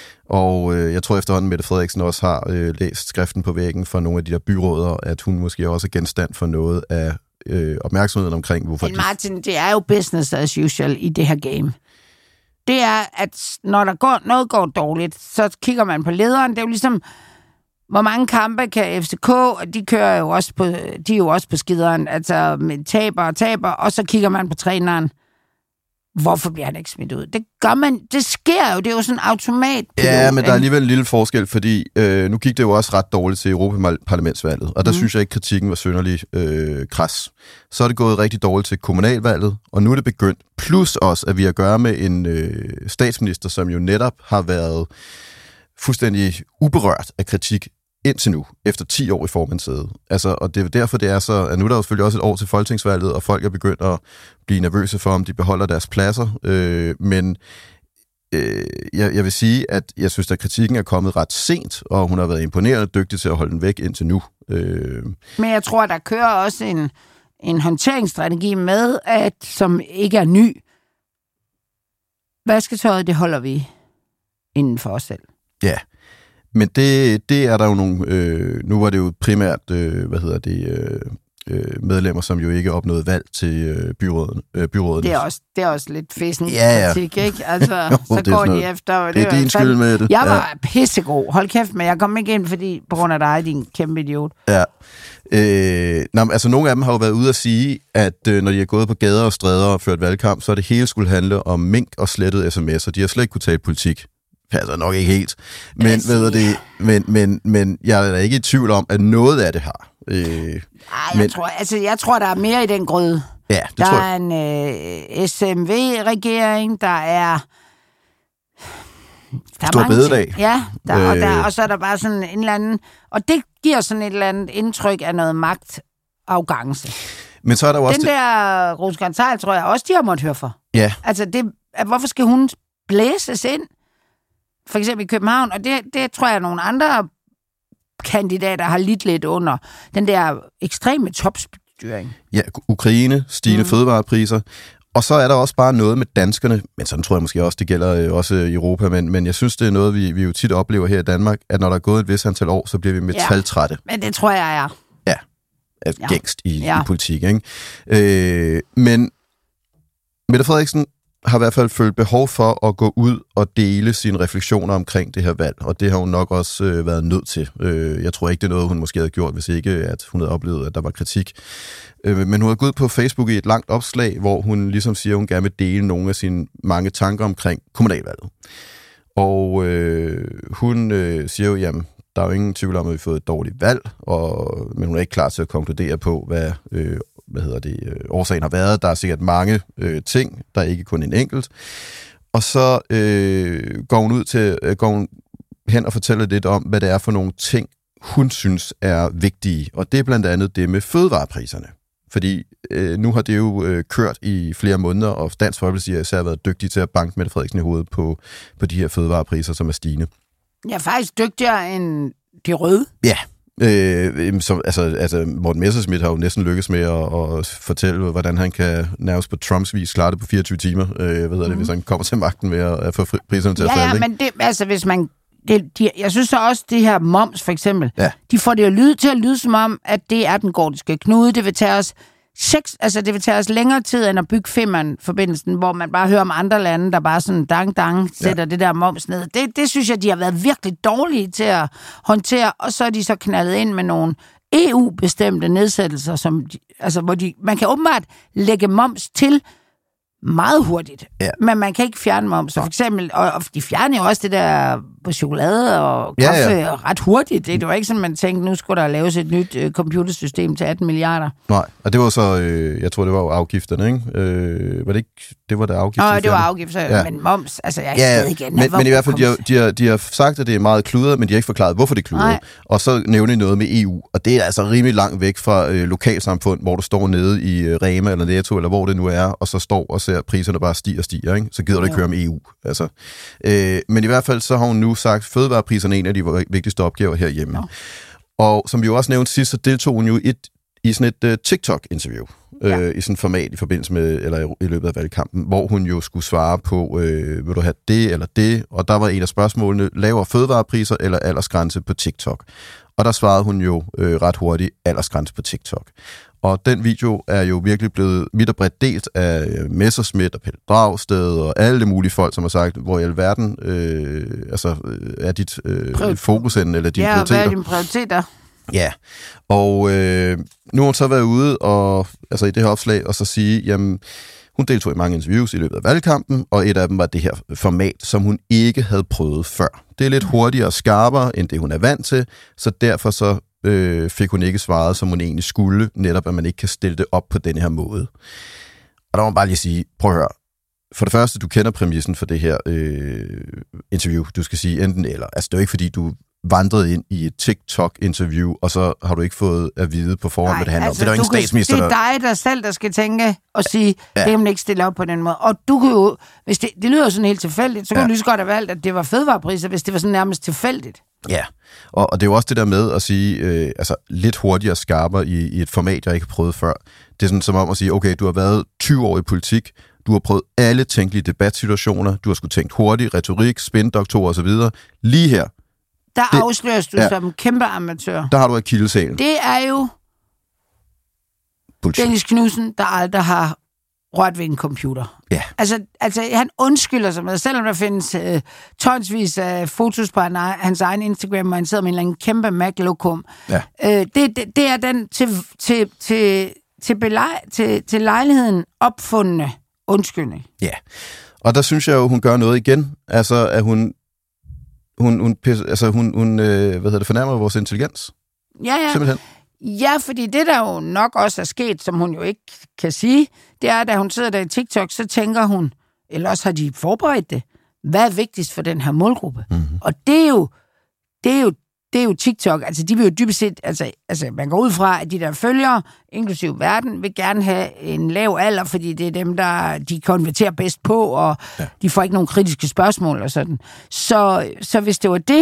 Og øh, jeg tror efterhånden, Mette Frederiksen også har øh, læst skriften på væggen fra nogle af de der byråder, at hun måske også er genstand for noget af øh, opmærksomheden omkring, hvorfor... Men Martin, de... det er jo business as usual i det her game. Det er, at når der går, noget går dårligt, så kigger man på lederen. Det er jo ligesom, hvor mange kampe kan F C K, de kører jo også på, de er jo også på skideren, altså med taber og taber, og så kigger man på træneren. Hvorfor bliver han ikke smidt ud? Det gør man, det sker jo, det er jo sådan en automat. Ja, men der er alligevel en lille forskel, fordi øh, nu gik det jo også ret dårligt til Europaparlamentsvalget, og der mm. synes jeg ikke, kritikken var synderlig øh, kras. Så er det gået rigtig dårligt til kommunalvalget, og nu er det begyndt. Plus også, at vi har at gøre med en øh, statsminister, som jo netop har været fuldstændig uberørt af kritik indtil nu, efter ti år i formandssædet. Altså, og det er derfor, det er så, at nu er der jo selvfølgelig også et år til folketingsvalget, og folk er begyndt at blive nervøse for, om de beholder deres pladser. Øh, men øh, jeg, jeg vil sige, at jeg synes, at kritikken er kommet ret sent, og hun har været imponerende dygtig til at holde den væk indtil nu. Øh. Men jeg tror, der kører også en, en håndteringsstrategi med, at som ikke er ny. Vasketøjet, det holder vi inden for os selv. Ja. Men det, det er der jo nogle... Øh, nu var det jo primært, øh, hvad hedder det, øh, medlemmer, som jo ikke opnåede valg til øh, byråden, øh, byråden. Det er også, det er også lidt fissen ja, ja. kritik, ikke? Altså, jo, så går de efter... Det, det er din skyld med det. Jeg var ja. pissegod. Hold kæft, men jeg kom ikke ind, fordi på grund af dig, din kæmpe idiot. Ja. Øh, nå, altså, nogle af dem har jo været ude at sige, at øh, når de er gået på gader og stræder og ført valgkamp, så er det hele skulle handle om mink og slettede sms'er. De har slet ikke kunne tale politik. Passer nok ikke helt. Men, ved det, men, men, men jeg er da ikke i tvivl om, at noget af det har. Øh, Ej, jeg, men, tror, altså, jeg tror, der er mere i den gryde. Ja, det der tror jeg. er en øh, S M V-regering, der er... Der Stor bededag. Ja, der, øh. og, der, og så er der bare sådan en eller anden... Og det giver sådan et eller andet indtryk af noget magtafgangse. Men så er der også... Den det... der Rosgaard Teil, tror jeg også, de har måttet høre for. Ja. Altså, det, hvorfor skal hun blæses ind? For eksempel i København, og det, det tror jeg, at nogle andre kandidater har lidt lidt under den der ekstreme topstyring. Ja, Ukraine, stigende mm. fødevarepriser, og så er der også bare noget med danskerne, men sådan tror jeg måske også, det gælder øh, også i Europa, men, men jeg synes, det er noget, vi, vi jo tit oplever her i Danmark, at når der er gået et vis antal år, så bliver vi metaltrætte. Ja, men det tror jeg er. Ja, er ja. gængst i, ja. i politik, ikke? Øh, men Mette Frederiksen har i hvert fald følt behov for at gå ud og dele sine refleksioner omkring det her valg, og det har hun nok også øh, været nødt til. Øh, jeg tror ikke, det er noget, hun måske havde gjort, hvis ikke at hun havde oplevet, at der var kritik. Øh, men hun har gået ud på Facebook i et langt opslag, hvor hun ligesom siger, at hun gerne vil dele nogle af sine mange tanker omkring kommunalvalget. Og øh, hun øh, siger jo, jamen, der er jo ingen tvivl om, at vi har fået et dårligt valg, og, men hun er ikke klar til at konkludere på, hvad... Øh, hvad hedder det, øh, årsagen har været. Der er sikkert mange øh, ting, der er ikke kun en enkelt. Og så øh, går hun ud til, øh, går hun hen og fortæller lidt om, hvad det er for nogle ting, hun synes er vigtige. Og det er blandt andet det med fødevarepriserne. Fordi øh, nu har det jo øh, kørt i flere måneder, og Dansk Folkeparti har især været dygtige til at banke Mette Frederiksen i hovedet på, på de her fødevarepriser, som er stigende. Jeg er faktisk dygtigere end de røde. Ja. Øh, som, altså, altså Morten Messerschmidt har jo næsten lykkes med at, at fortælle, hvordan han kan nærmest på Trumps vis klare det på fireogtyve timer, øh, hvad hedder mm. det, hvis han kommer til magten med at, at få priserne til ja, at falde. Ja, men det, altså hvis man... Det, de, jeg synes så også, det her moms for eksempel, ja. de får det jo lyde til at lyde som om, at det er den gordiske knude. Det vil tage os seks, altså det vil tage os længere tid end at bygge Femern-forbindelsen, hvor man bare hører om andre lande, der bare sådan dang-dang sætter ja. det der moms ned. Det, det synes jeg, de har været virkelig dårlige til at håndtere, og så er de så knaldet ind med nogle E U-bestemte nedsættelser, som de, altså, hvor de, man kan åbenbart lægge moms til meget hurtigt, ja. men man kan ikke fjerne moms. Så for eksempel, og, og de fjerner jo også det der på chokolade og kaffe ja, ja. ret hurtigt. Det var ikke sådan, man tænkte, nu skulle der laves et nyt øh, computersystem til atten milliarder. Nej, og det var så, øh, jeg tror, det var jo afgifterne, ikke? Øh, var det ikke, det var der afgifter? Nå, det var afgifter, ja. men moms, altså jeg er ja, stadig igen. Men, men i hvert fald, de har, de, har, de har sagt, at det er meget kludret, men de har ikke forklaret, hvorfor det er kludret. Nej. Og så nævner de noget med E U, og det er altså rimelig langt væk fra øh, lokalsamfund, hvor du står nede i øh, Rema eller Netto, eller hvor det nu er, og så står og ser priserne bare stiger og stiger, ikke? Så gider du ikke høre om E U. Altså. Øh, men i hvert fald, så har hun nu sagt, at fødevarepriserne er en af de vigtigste opgaver herhjemme. Ja. Og som vi jo også nævnte sidst, så deltog hun jo et, i sådan et uh, TikTok-interview, ja. øh, i sådan et format i forbindelse med, eller i, i løbet af valgkampen, hvor hun jo skulle svare på, øh, vil du have det eller det? Og der var en af spørgsmålene, lavere fødevarepriser eller aldersgrænse på TikTok? Og der svarede hun jo øh, ret hurtigt, aldersgrænse på TikTok. Og den video er jo virkelig blevet vidt og bredt delt af Messerschmidt og Pelle Dragsted og alle de mulige folk, som har sagt, hvor i alverden øh, altså, er dit øh, fokusende eller dine ja, prioriteter. Ja, hvad er dine prioriteter? Ja, og øh, nu har hun så været ude og, altså i det her opslag og så sige, jamen, hun deltog i mange interviews i løbet af valgkampen, og et af dem var det her format, som hun ikke havde prøvet før. Det er lidt hurtigere og skarpere, end det hun er vant til, så derfor så øh, fik hun ikke svaret, som hun egentlig skulle, netop at man ikke kan stille det op på denne her måde. Og der må man bare lige sige, prøv at høre, for det første, du kender præmissen for det her øh, interview, du skal sige enten eller. Altså det er jo ikke fordi, du vandret ind i et TikTok-interview, og så har du ikke fået at vide på forhånd, hvad det handler altså, om. Det er der ingen statsminister, Det er dig, der selv, der skal tænke og sige, ja. Det kan man ikke stille op på den måde. Og du kan jo, hvis det, det lyder sådan helt tilfældigt, så kunne ja. du lige så godt have valgt, at det var fødevarepriser, hvis det var sådan nærmest tilfældigt. Ja, og, og det er jo også det der med at sige, øh, altså lidt hurtigere skarpere i, i et format, jeg ikke har prøvet før. Det er sådan som om at sige, okay, du har været tyve år i politik, du har prøvet alle tænkelige debatsituationer, du har skulle tænkt hurtigt, retorik, spindoktorer osv. Lige her, der det, afsløres du ja, som en kæmpe amatør. Der har du akilleshælen. Det er jo Bullshit. Dennis Knudsen, der aldrig har rørt ved en computer. Ja. Altså, altså han undskylder sig med, selvom der findes øh, tonsvis af fotos på hans egen Instagram, hvor han sidder med en eller anden kæmpe Mac-lokum. Ja. Øh, det, det, det er den til, til, til, til, belej, til, til lejligheden opfundne undskyldning. Ja, og der synes jeg jo, hun gør noget igen. Altså, at hun hun, hun, altså, hun, hun øh, hvad hedder det, fornærmer vores intelligens. Ja, ja. Simpelthen. Ja, fordi det, der jo nok også er sket, som hun jo ikke kan sige, det er, at da hun sidder der i TikTok, så tænker hun, eller også har de forberedt det, hvad er vigtigst for den her målgruppe? Mm-hmm. Og det er jo, det er jo, det er jo TikTok, altså de vil jo dybest set, altså, altså man går ud fra, at de der følgere, inklusive verden, vil gerne have en lav alder, fordi det er dem, der de konverterer bedst på, og ja. de får ikke nogen kritiske spørgsmål og sådan. Så, så hvis det var det,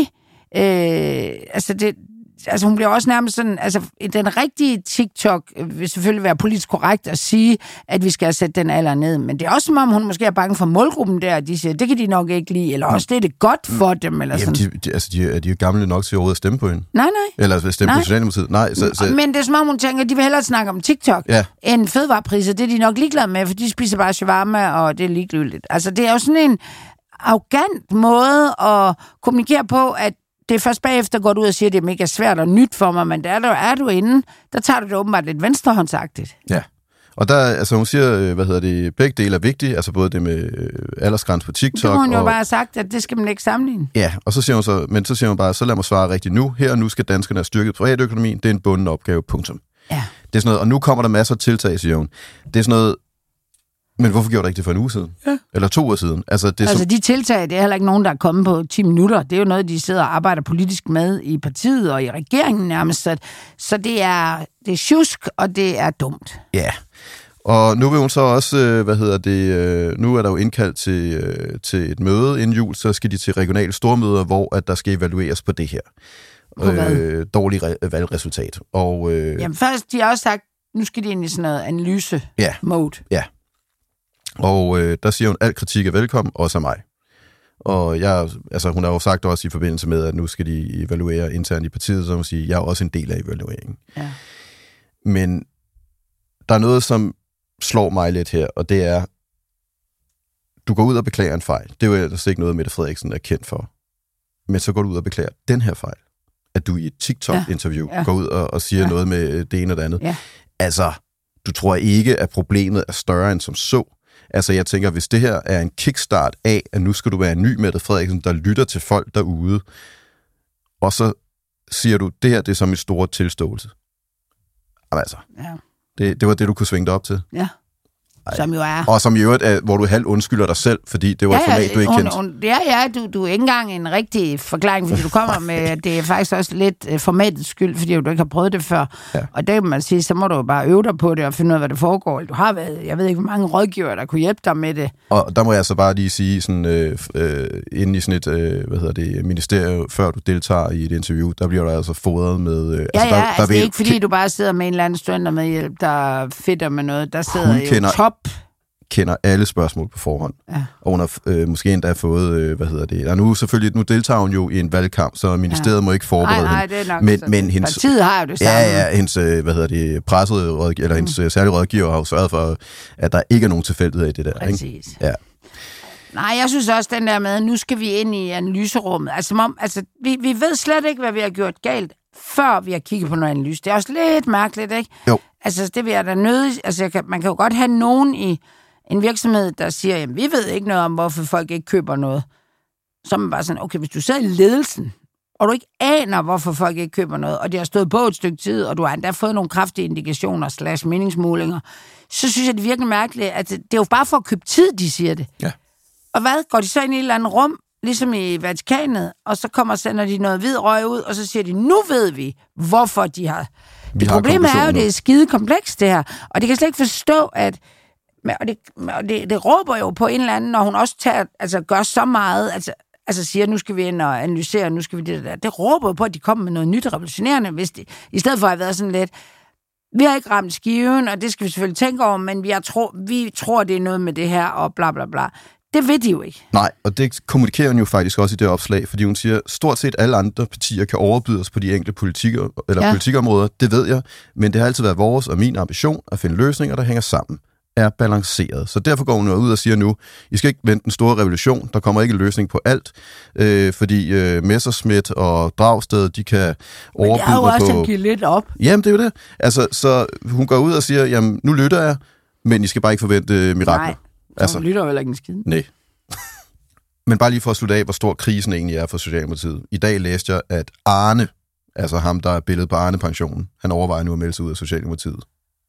øh, altså det, altså hun bliver også nærmest sådan, altså den rigtige TikTok vil selvfølgelig være politisk korrekt at sige, at vi skal sætte den alder ned, men det er også som om, hun måske er bange for målgruppen der, de siger, det kan de nok ikke lide, eller også det er det godt for mm. dem, eller Jamen, sådan. De, de, altså, de, er de jo gamle nok til at overhovedet stemme på hende? Nej, nej. Eller stemme nej. på Socialdemokratiet? Nej. Så, så... Men det er som om, hun tænker, at de vil hellere snakke om TikTok, ja. end fødevarepriser, det er de nok ligeglade med, for de spiser bare shawarma, og det er ligegyldigt. Altså, det er jo sådan en arrogant måde at kommunikere på, at det er først bagefter går du ud og siger, at det er mega svært og nyt for mig, men der er du, er du inde, der tager du det åbenbart lidt venstrehåndsagtigt. Ja, og der, altså hun siger, hvad hedder det, begge dele er vigtige, altså både det med aldersgrænse på TikTok. Det har hun jo og... bare sagt, at det skal man ikke sammenligne. Ja, og så siger hun så, men så siger hun bare, så lad mig svare rigtigt nu. Her og nu skal danskerne have styrket privatøkonomien, det er en bunden opgave, punktum. Ja. Det er sådan noget, og nu kommer der masser af tiltag, siger hun. Det er sådan noget, men hvorfor gjorde du ikke det for en uge siden? Ja. Eller to uger siden? Altså, det er altså som... de tiltag, det er heller ikke nogen, der er kommet på ti minutter. Det er jo noget, de sidder og arbejder politisk med i partiet og i regeringen nærmest. Så, så det er, det er sjusk, og det er dumt. Ja, og nu vil hun så også, hvad hedder det, nu er der jo indkaldt til, til et møde inden jul, så skal de til regionale stormøder, hvor at der skal evalueres på det her. På hvad? Øh, dårlig re- valgresultat. Og, øh... Jamen først, de har også sagt, nu skal de ind i sådan noget analyse-mode. Ja, ja. Og øh, der siger hun, at al kritik er velkommen, også af mig. Og jeg, altså, hun har jo sagt også i forbindelse med, at nu skal de evaluere internt i partiet, så må sige, jeg er også en del af evalueringen. Ja. Men der er noget, som slår mig lidt her, og det er, du går ud og beklager en fejl. Det er jo ellers ikke noget, Mette Frederiksen er kendt for. Men så går du ud og beklager den her fejl. At du i et TikTok-interview ja. Ja. går ud og, og siger ja. noget med det ene og det andet. Ja. Altså, du tror ikke, at problemet er større end som så. Altså, jeg tænker, hvis det her er en kickstart af, at nu skal du være en ny Mette Frederiksen, der lytter til folk derude, og så siger du, det her det er som en stor tilståelse. Jamen altså, ja. det, det var det, du kunne svinge dig op til. Ja. Ej. Som jo er. Og som i øvrigt, er, hvor du halv undskylder dig selv, fordi det var ja, et format, du ikke hun, kendte. Hun, ja, ja, du, du er ikke engang en rigtig forklaring, fordi du kommer med, at det er faktisk også lidt uh, formatets skyld, fordi du ikke har prøvet det før. Ja. Og det kan man sige, så må du jo bare øve dig på det og finde ud af, hvad det foregår. Du har været, jeg ved ikke, hvor mange rådgivere, der kunne hjælpe dig med det. Og der må jeg så bare lige sige, sådan, øh, øh, inden i sådan et øh, hvad hedder det, ministerium, før du deltager i et interview, der bliver du altså fodret med... Øh, ja, altså, ja, der, altså der det er ikke fordi, du bare sidder med en eller anden studenter med hjælp, der fedter med noget. Der sidder jo kender... top... kender alle spørgsmål på forhånd. Ja. Og hun har øh, måske endda fået, øh, hvad hedder det, og nu selvfølgelig, nu deltager hun jo i en valgkamp, så ministeriet ja. må ikke forberede nej, nej, hende. Det er nok men, men hendes, partiet har jo det samme. Ja, ja, hendes, øh, hvad hedder det, pressede rådgiver, eller hendes mm. særlige rådgiver har jo sørget for, at der ikke er nogen tilfældighed i det der. Præcis. Ikke? Ja. Nej, jeg synes også, den der med, nu skal vi ind i analyserummet. Altså, om, altså vi, vi ved slet ikke, hvad vi har gjort galt, før vi har kigget på noget analyse. Det er også lidt mærkeligt, ikke? Jo. Altså, det vil jeg da nødig... Altså, jeg kan, man kan jo godt have nogen i en virksomhed, der siger, jamen, vi ved ikke noget om, hvorfor folk ikke køber noget. Så er man bare sådan, okay, hvis du sidder i ledelsen, og du ikke aner, hvorfor folk ikke køber noget, og det har stået på et stykke tid, og du har endda fået nogle kraftige indikationer slash meningsmålinger, så synes jeg, det er virkelig mærkeligt, at det er jo bare for at købe tid, de siger det. Ja. Og hvad? Går de så ind i et eller andet rum, ligesom i Vatikanet, og så kommer sender de noget hvid røg ud, og så siger de, nu ved vi, hvorfor de har... Vi det har problem er jo, konklusioner. det er skide komplekst, det her. Og det kan slet ikke forstå, at... Og det, og det, det råber jo på en eller anden, når hun også tager, altså, gør så meget... Altså, altså siger, nu skal vi ind og analysere, nu skal vi det der. Det råber jo på, at de kommer med noget nyt revolutionerende, hvis de, i stedet for at have været sådan lidt... Vi har ikke ramt skiven, og det skal vi selvfølgelig tænke over, men vi, tro, vi tror, det er noget med det her, og bla bla bla. Det ved de jo ikke. Nej, og det kommunikerer hun jo faktisk også i det opslag, fordi hun siger, stort set alle andre partier kan overbydes på de enkelte politikker, eller ja. politikområder, det ved jeg, men det har altid været vores og min ambition at finde løsninger, der hænger sammen, er balanceret. Så derfor går hun ud og siger nu, I skal ikke vente den store revolution, der kommer ikke en løsning på alt, øh, fordi øh, Messerschmidt og Dragsted, de kan overbyde på... Men det er jo også at give lidt op. Jamen, det er jo det. Altså, så hun går ud og siger, jamen, nu lytter jeg, men I skal bare ikke forvente øh, mirakler. Nej. Altså, hun lytter jo heller ikke en skid. Nej. Men bare lige for at slutte af, hvor stor krisen egentlig er for Socialdemokratiet. I dag læste jeg, at Arne, altså ham, der er billedet på Arne-pensionen, han overvejer nu at melde sig ud af Socialdemokratiet.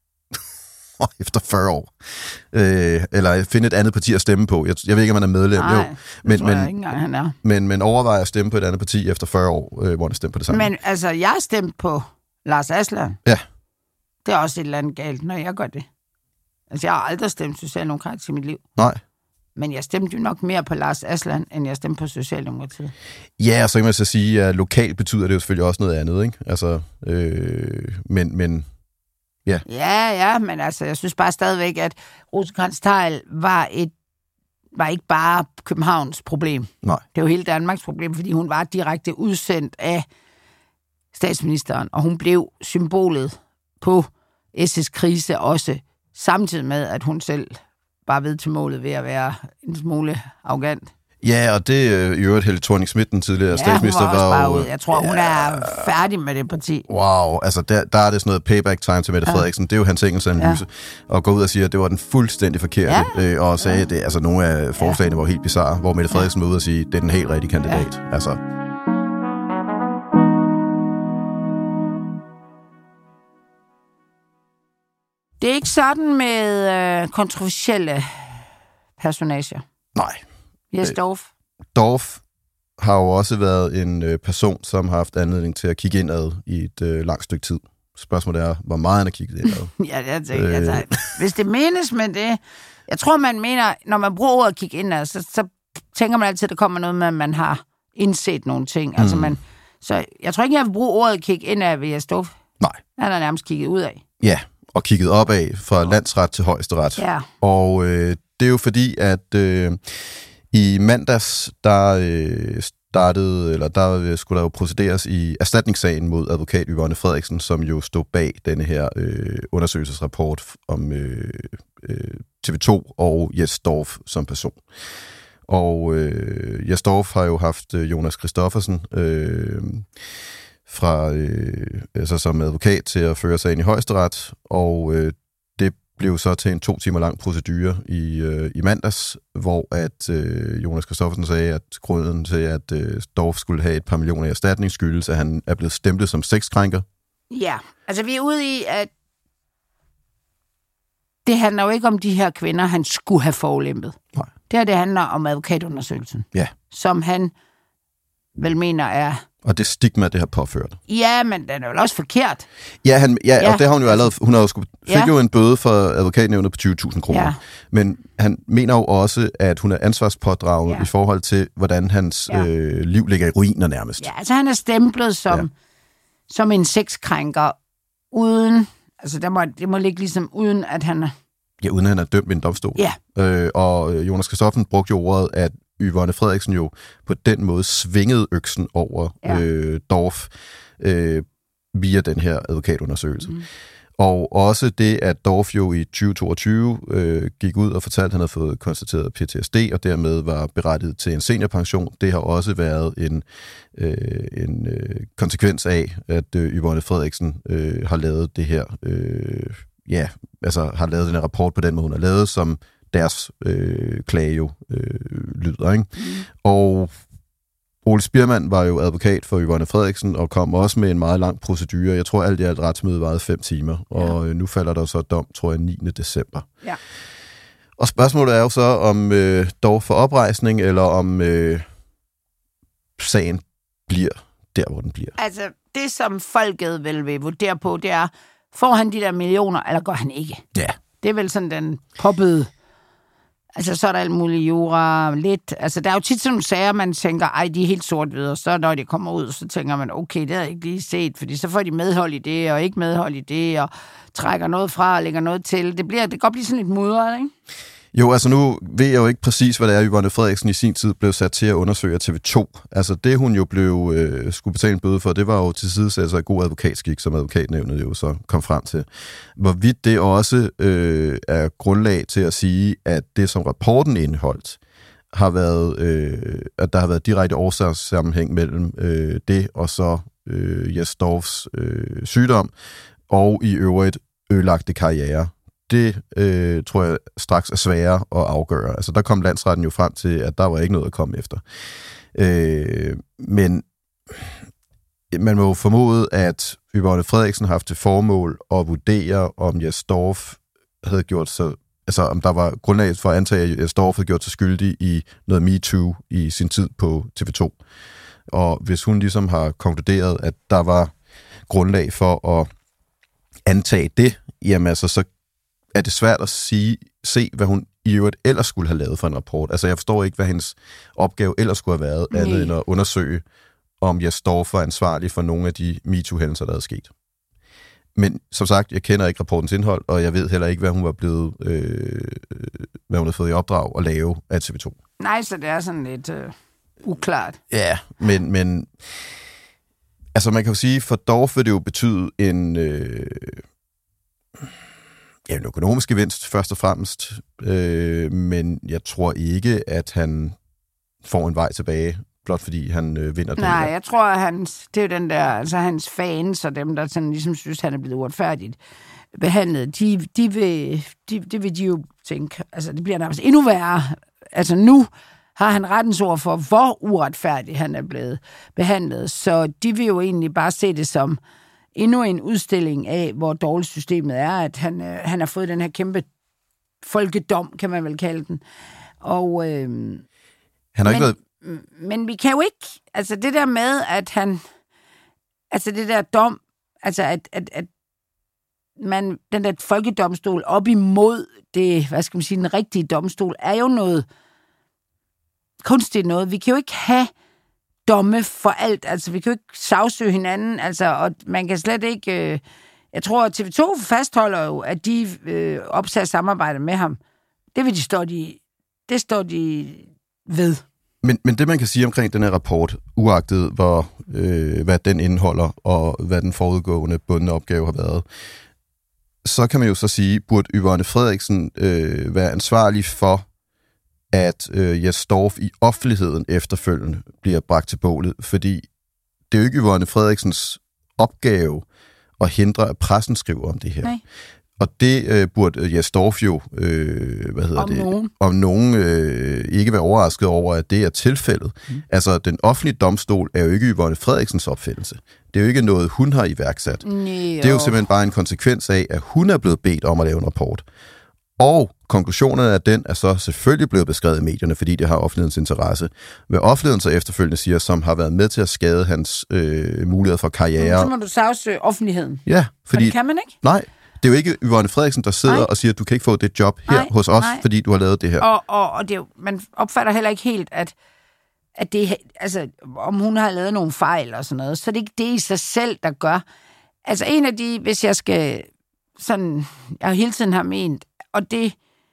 Efter fyrre år. Øh, eller finde et andet parti at stemme på. Jeg, jeg ved ikke, om han er medlem. Nej, jo. Men, tror men, jeg ikke engang, han er. Men, men overvejer at stemme på et andet parti efter fyrre år, øh, hvor han stemmer på det samme. Men altså, jeg har stemt på Lars Aslan. Ja. Det er også et eller andet galt, når jeg gør det. Altså, jeg har aldrig stemt socialdemokratisk i mit liv. Nej. Men jeg stemte jo nok mere på Lars Aslan, end jeg stemte på Socialdemokratiet. Ja, og så kan man så sige, at lokalt betyder det jo selvfølgelig også noget andet, ikke? Altså, øh, men, men ja. Ja, ja, men altså, jeg synes bare stadigvæk, at Rosenkrantz-Theil var et var ikke bare Københavns problem. Nej. Det var hele Danmarks problem, fordi hun var direkte udsendt af statsministeren, og hun blev symbolet på S S krise også, samtidig med, at hun selv bare ved til målet ved at være en smule arrogant. Ja, og det er i øvrigt Helle Thorning-Schmidt, den tidligere ja, statsminister, hun var, var jo... Ud. Jeg tror, hun ja, er færdig med det parti. Wow, altså der, der er det sådan noget payback time til Mette ja. Frederiksen. Det er jo hans enkeltsanalyse. Ja. Og gå ud og sige, at det var den fuldstændig forkerte, ja. øh, og sagde, at det, altså, nogle af forslagene ja. var helt bizarre, hvor Mette Frederiksen ja. var ude og sige, at det er den helt rigtige kandidat. Ja. Altså. Det er ikke sådan med øh, kontroversielle personager. Nej. Yes, Dorf. Dorf har jo også været en øh, person, som har haft anledning til at kigge indad i et øh, langt stykke tid. Spørgsmålet er, hvor meget han har kigget indad. ja, det er tænkt, øh... altså, hvis det menes med det... Jeg tror, man mener, når man bruger ordet at kigge indad, så, så tænker man altid, at der kommer noget med, at man har indset nogle ting. Mm. Altså, man, så jeg tror ikke, jeg vil bruge ordet at kigge indad ved Jes Dorf. Nej. Han har nærmest kigget ud af. Ja, og kigget opad fra landsret til højesteret. Ja. Og øh, det er jo fordi, at øh, i mandags, der øh, startede, eller der skulle der jo procederes i erstatningssagen mod advokat Yvonne Frederiksen, som jo stod bag denne her øh, undersøgelsesrapport om øh, øh, T V to og Jes Dorf som person. Og øh, Jes Dorf har jo haft øh, Jonas Christoffersen øh, fra, øh, altså som advokat til at føre sagen i højesteret, og øh, det blev så til en to timer lang procedure i, øh, i mandags, hvor at øh, Jonas Christoffersen sagde, at grunden til, at øh, Dorf skulle have et par millioner i erstatning, skyldes, at han er blevet stemplet som sexkrænker. Ja, altså vi er ude i, at det handler jo ikke om de her kvinder, han skulle have forulempet. Nej. Det her, det handler om advokatundersøgelsen. Ja. Som han vel mener er... Og det stigma, det har påført. Ja, men den er jo også forkert. Ja, han, ja, ja, og det har hun jo allerede... Hun har jo sku, fik ja. jo en bøde for advokatnævnet på tyve tusind kroner. Ja. Men han mener jo også, at hun er ansvarspådragende ja. i forhold til, hvordan hans ja. øh, liv ligger i ruiner nærmest. Ja, altså han er stemplet som, ja. som en sexkrænker, uden... Altså der må, det må ligge ligesom uden, at han er... Ja, uden at han er dømt ved en domstol. Ja. Øh, og Jonas Christoffersen brugte jo ordet, at Yvonne Frederiksen jo på den måde svingede øksen over ja. øh, Dorf øh, via den her advokatundersøgelse. Mm. Og også det, at Dorf jo i tyve toogtyve øh, gik ud og fortalte, at han havde fået konstateret P T S D, og dermed var berettiget til en seniorpension. Det har også været en, øh, en øh, konsekvens af, at øh, Yvonne Frederiksen øh, har lavet det her, øh, ja, altså har lavet den her rapport på den måde, hun har lavet, som deres øh, klage jo øh, lyder, ikke? Mm. Og Ole Spiermann var jo advokat for Yvonne Frederiksen og kom også med en meget lang procedure. Jeg tror alt i alt retsmødet varede fem timer, og ja. nu falder der så dom, tror jeg, niende december. Ja. Og spørgsmålet er jo så, om øh, Dorf for oprejsning, eller om, øh, sagen bliver der, hvor den bliver. Altså, det som folket vel vil vurdere på, det er, får han de der millioner, eller går han ikke? Ja. Det er vel sådan den poppede. Altså, så er der alt muligt jura, lidt. Altså, der er jo tit sådan nogle sager, man tænker, ej, de er helt sort-hvide, og så når de kommer ud, så tænker man, okay, det har jeg ikke lige set, fordi så får de medhold i det, og ikke medhold i det, og trækker noget fra og lægger noget til. Det, bliver, det kan godt blive sådan lidt mudret, ikke? Jo, altså nu ved jeg jo ikke præcis, hvad det er, Yvonne Frederiksen i sin tid blev sat til at undersøge af T V to. Altså det, hun jo blev øh, skulle betale en bøde for, det var jo tilsidesættelse af god advokatskik, som advokatnævnet jo så kom frem til. Hvorvidt det også øh, er grundlag til at sige, at det, som rapporten indeholdt, har været, øh, at der har været direkte årsagssammenhæng mellem øh, det og så øh, Jes Dorphs øh, sygdom, og i øvrigt ødelagte karriere. Det øh, tror jeg straks er sværere at afgøre. Altså, der kom landsretten jo frem til, at der var ikke noget at komme efter. Øh, men man må jo formode, at Yvonne Frederiksen har haft til formål at vurdere, om Jes Dorph havde gjort sig, altså om der var grundlag for at antage, at Jes Dorph havde gjort sig skyldig i noget MeToo i sin tid på T V to. Og hvis hun ligesom har konkluderet, at der var grundlag for at antage det, jamen altså, så er det svært at sige, se, hvad hun i øvrigt ellers skulle have lavet for en rapport. Altså, jeg forstår ikke, hvad hendes opgave ellers skulle have været, Nej. andet end at undersøge, om Jes Dorph var ansvarlig for nogle af de MeToo-hændelser, der er sket. Men som sagt, jeg kender ikke rapportens indhold, og jeg ved heller ikke, hvad hun var blevet, øh, hvad hun havde fået i opdrag at lave af T V to. Nej, så det er sådan lidt øh, uklart. Ja, men, men altså, man kan jo sige, for Dorph vil det jo betyde en... Øh, Ja, en økonomisk gevinst, først og fremmest, øh, men jeg tror ikke, at han får en vej tilbage, blot fordi han øh, vinder den. Nej, der. jeg tror, at hans, det er jo den der, altså hans fans og dem, der sådan ligesom synes, han er blevet uretfærdigt behandlet, de, de, vil, de, de vil de jo tænke, altså det bliver nærmest endnu værre. Altså nu har han rettens ord for, hvor uretfærdigt han er blevet behandlet, så de vil jo egentlig bare se det som endnu en udstilling af, hvor dårligt systemet er, at han, øh, han har fået den her kæmpe folkedom, kan man vel kalde den. Og, øh, han har ikke været... Men vi kan jo ikke, altså det der med, at han, altså det der dom, altså at, at, at man, den der folkedomstol op imod det, hvad skal man sige, den rigtige domstol, er jo noget kunstigt noget. Vi kan jo ikke have domme for alt. Altså, vi kan jo ikke sagsøge hinanden. Altså, og man kan slet ikke... Øh, jeg tror, at T V to fastholder jo, at de øh, opsager samarbejde med ham. Det vil de stå de... Det står de ved. Men, men det, man kan sige omkring den her rapport, uagtet hvor, øh, hvad den indeholder, og hvad den forudgående bundne opgave har været, så kan man jo så sige, burde Yvonne Frederiksen øh, være ansvarlig for, at øh, Jes Dorph i offentligheden efterfølgende bliver bragt til bålet, fordi det er jo ikke Yvonne Frederiksens opgave at hindre, at pressen skriver om det her. Nej. Og det øh, burde Jes Dorph jo, øh, hvad hedder om det? Nogen. Om nogen øh, ikke være overrasket over, at det er tilfældet. Mm. Altså, den offentlige domstol er jo ikke Yvonne Frederiksens opfindelse. Det er jo ikke noget, hun har iværksat. Nej, det er jo simpelthen bare en konsekvens af, at hun er blevet bedt om at lave en rapport. Og konklusionerne af den er så selvfølgelig blevet beskrevet i medierne, fordi det har offentlighedens interesse. Hvad offentligheden så efterfølgende siger, som har været med til at skade hans øh, muligheder for karriere. Så må du sagsøge offentligheden. Ja, fordi... For det kan man ikke? Nej, det er jo ikke Yvonne Frederiksen, der sidder nej. og siger, at du kan ikke få det job her nej, hos os, nej. fordi du har lavet det her. Og, og, og det er jo, man opfatter heller ikke helt, at, at det, altså, om hun har lavet nogle fejl og sådan noget, så det er ikke det i sig selv, der gør. Altså en af de, hvis jeg skal sådan, jeg hele tiden har ment, og det,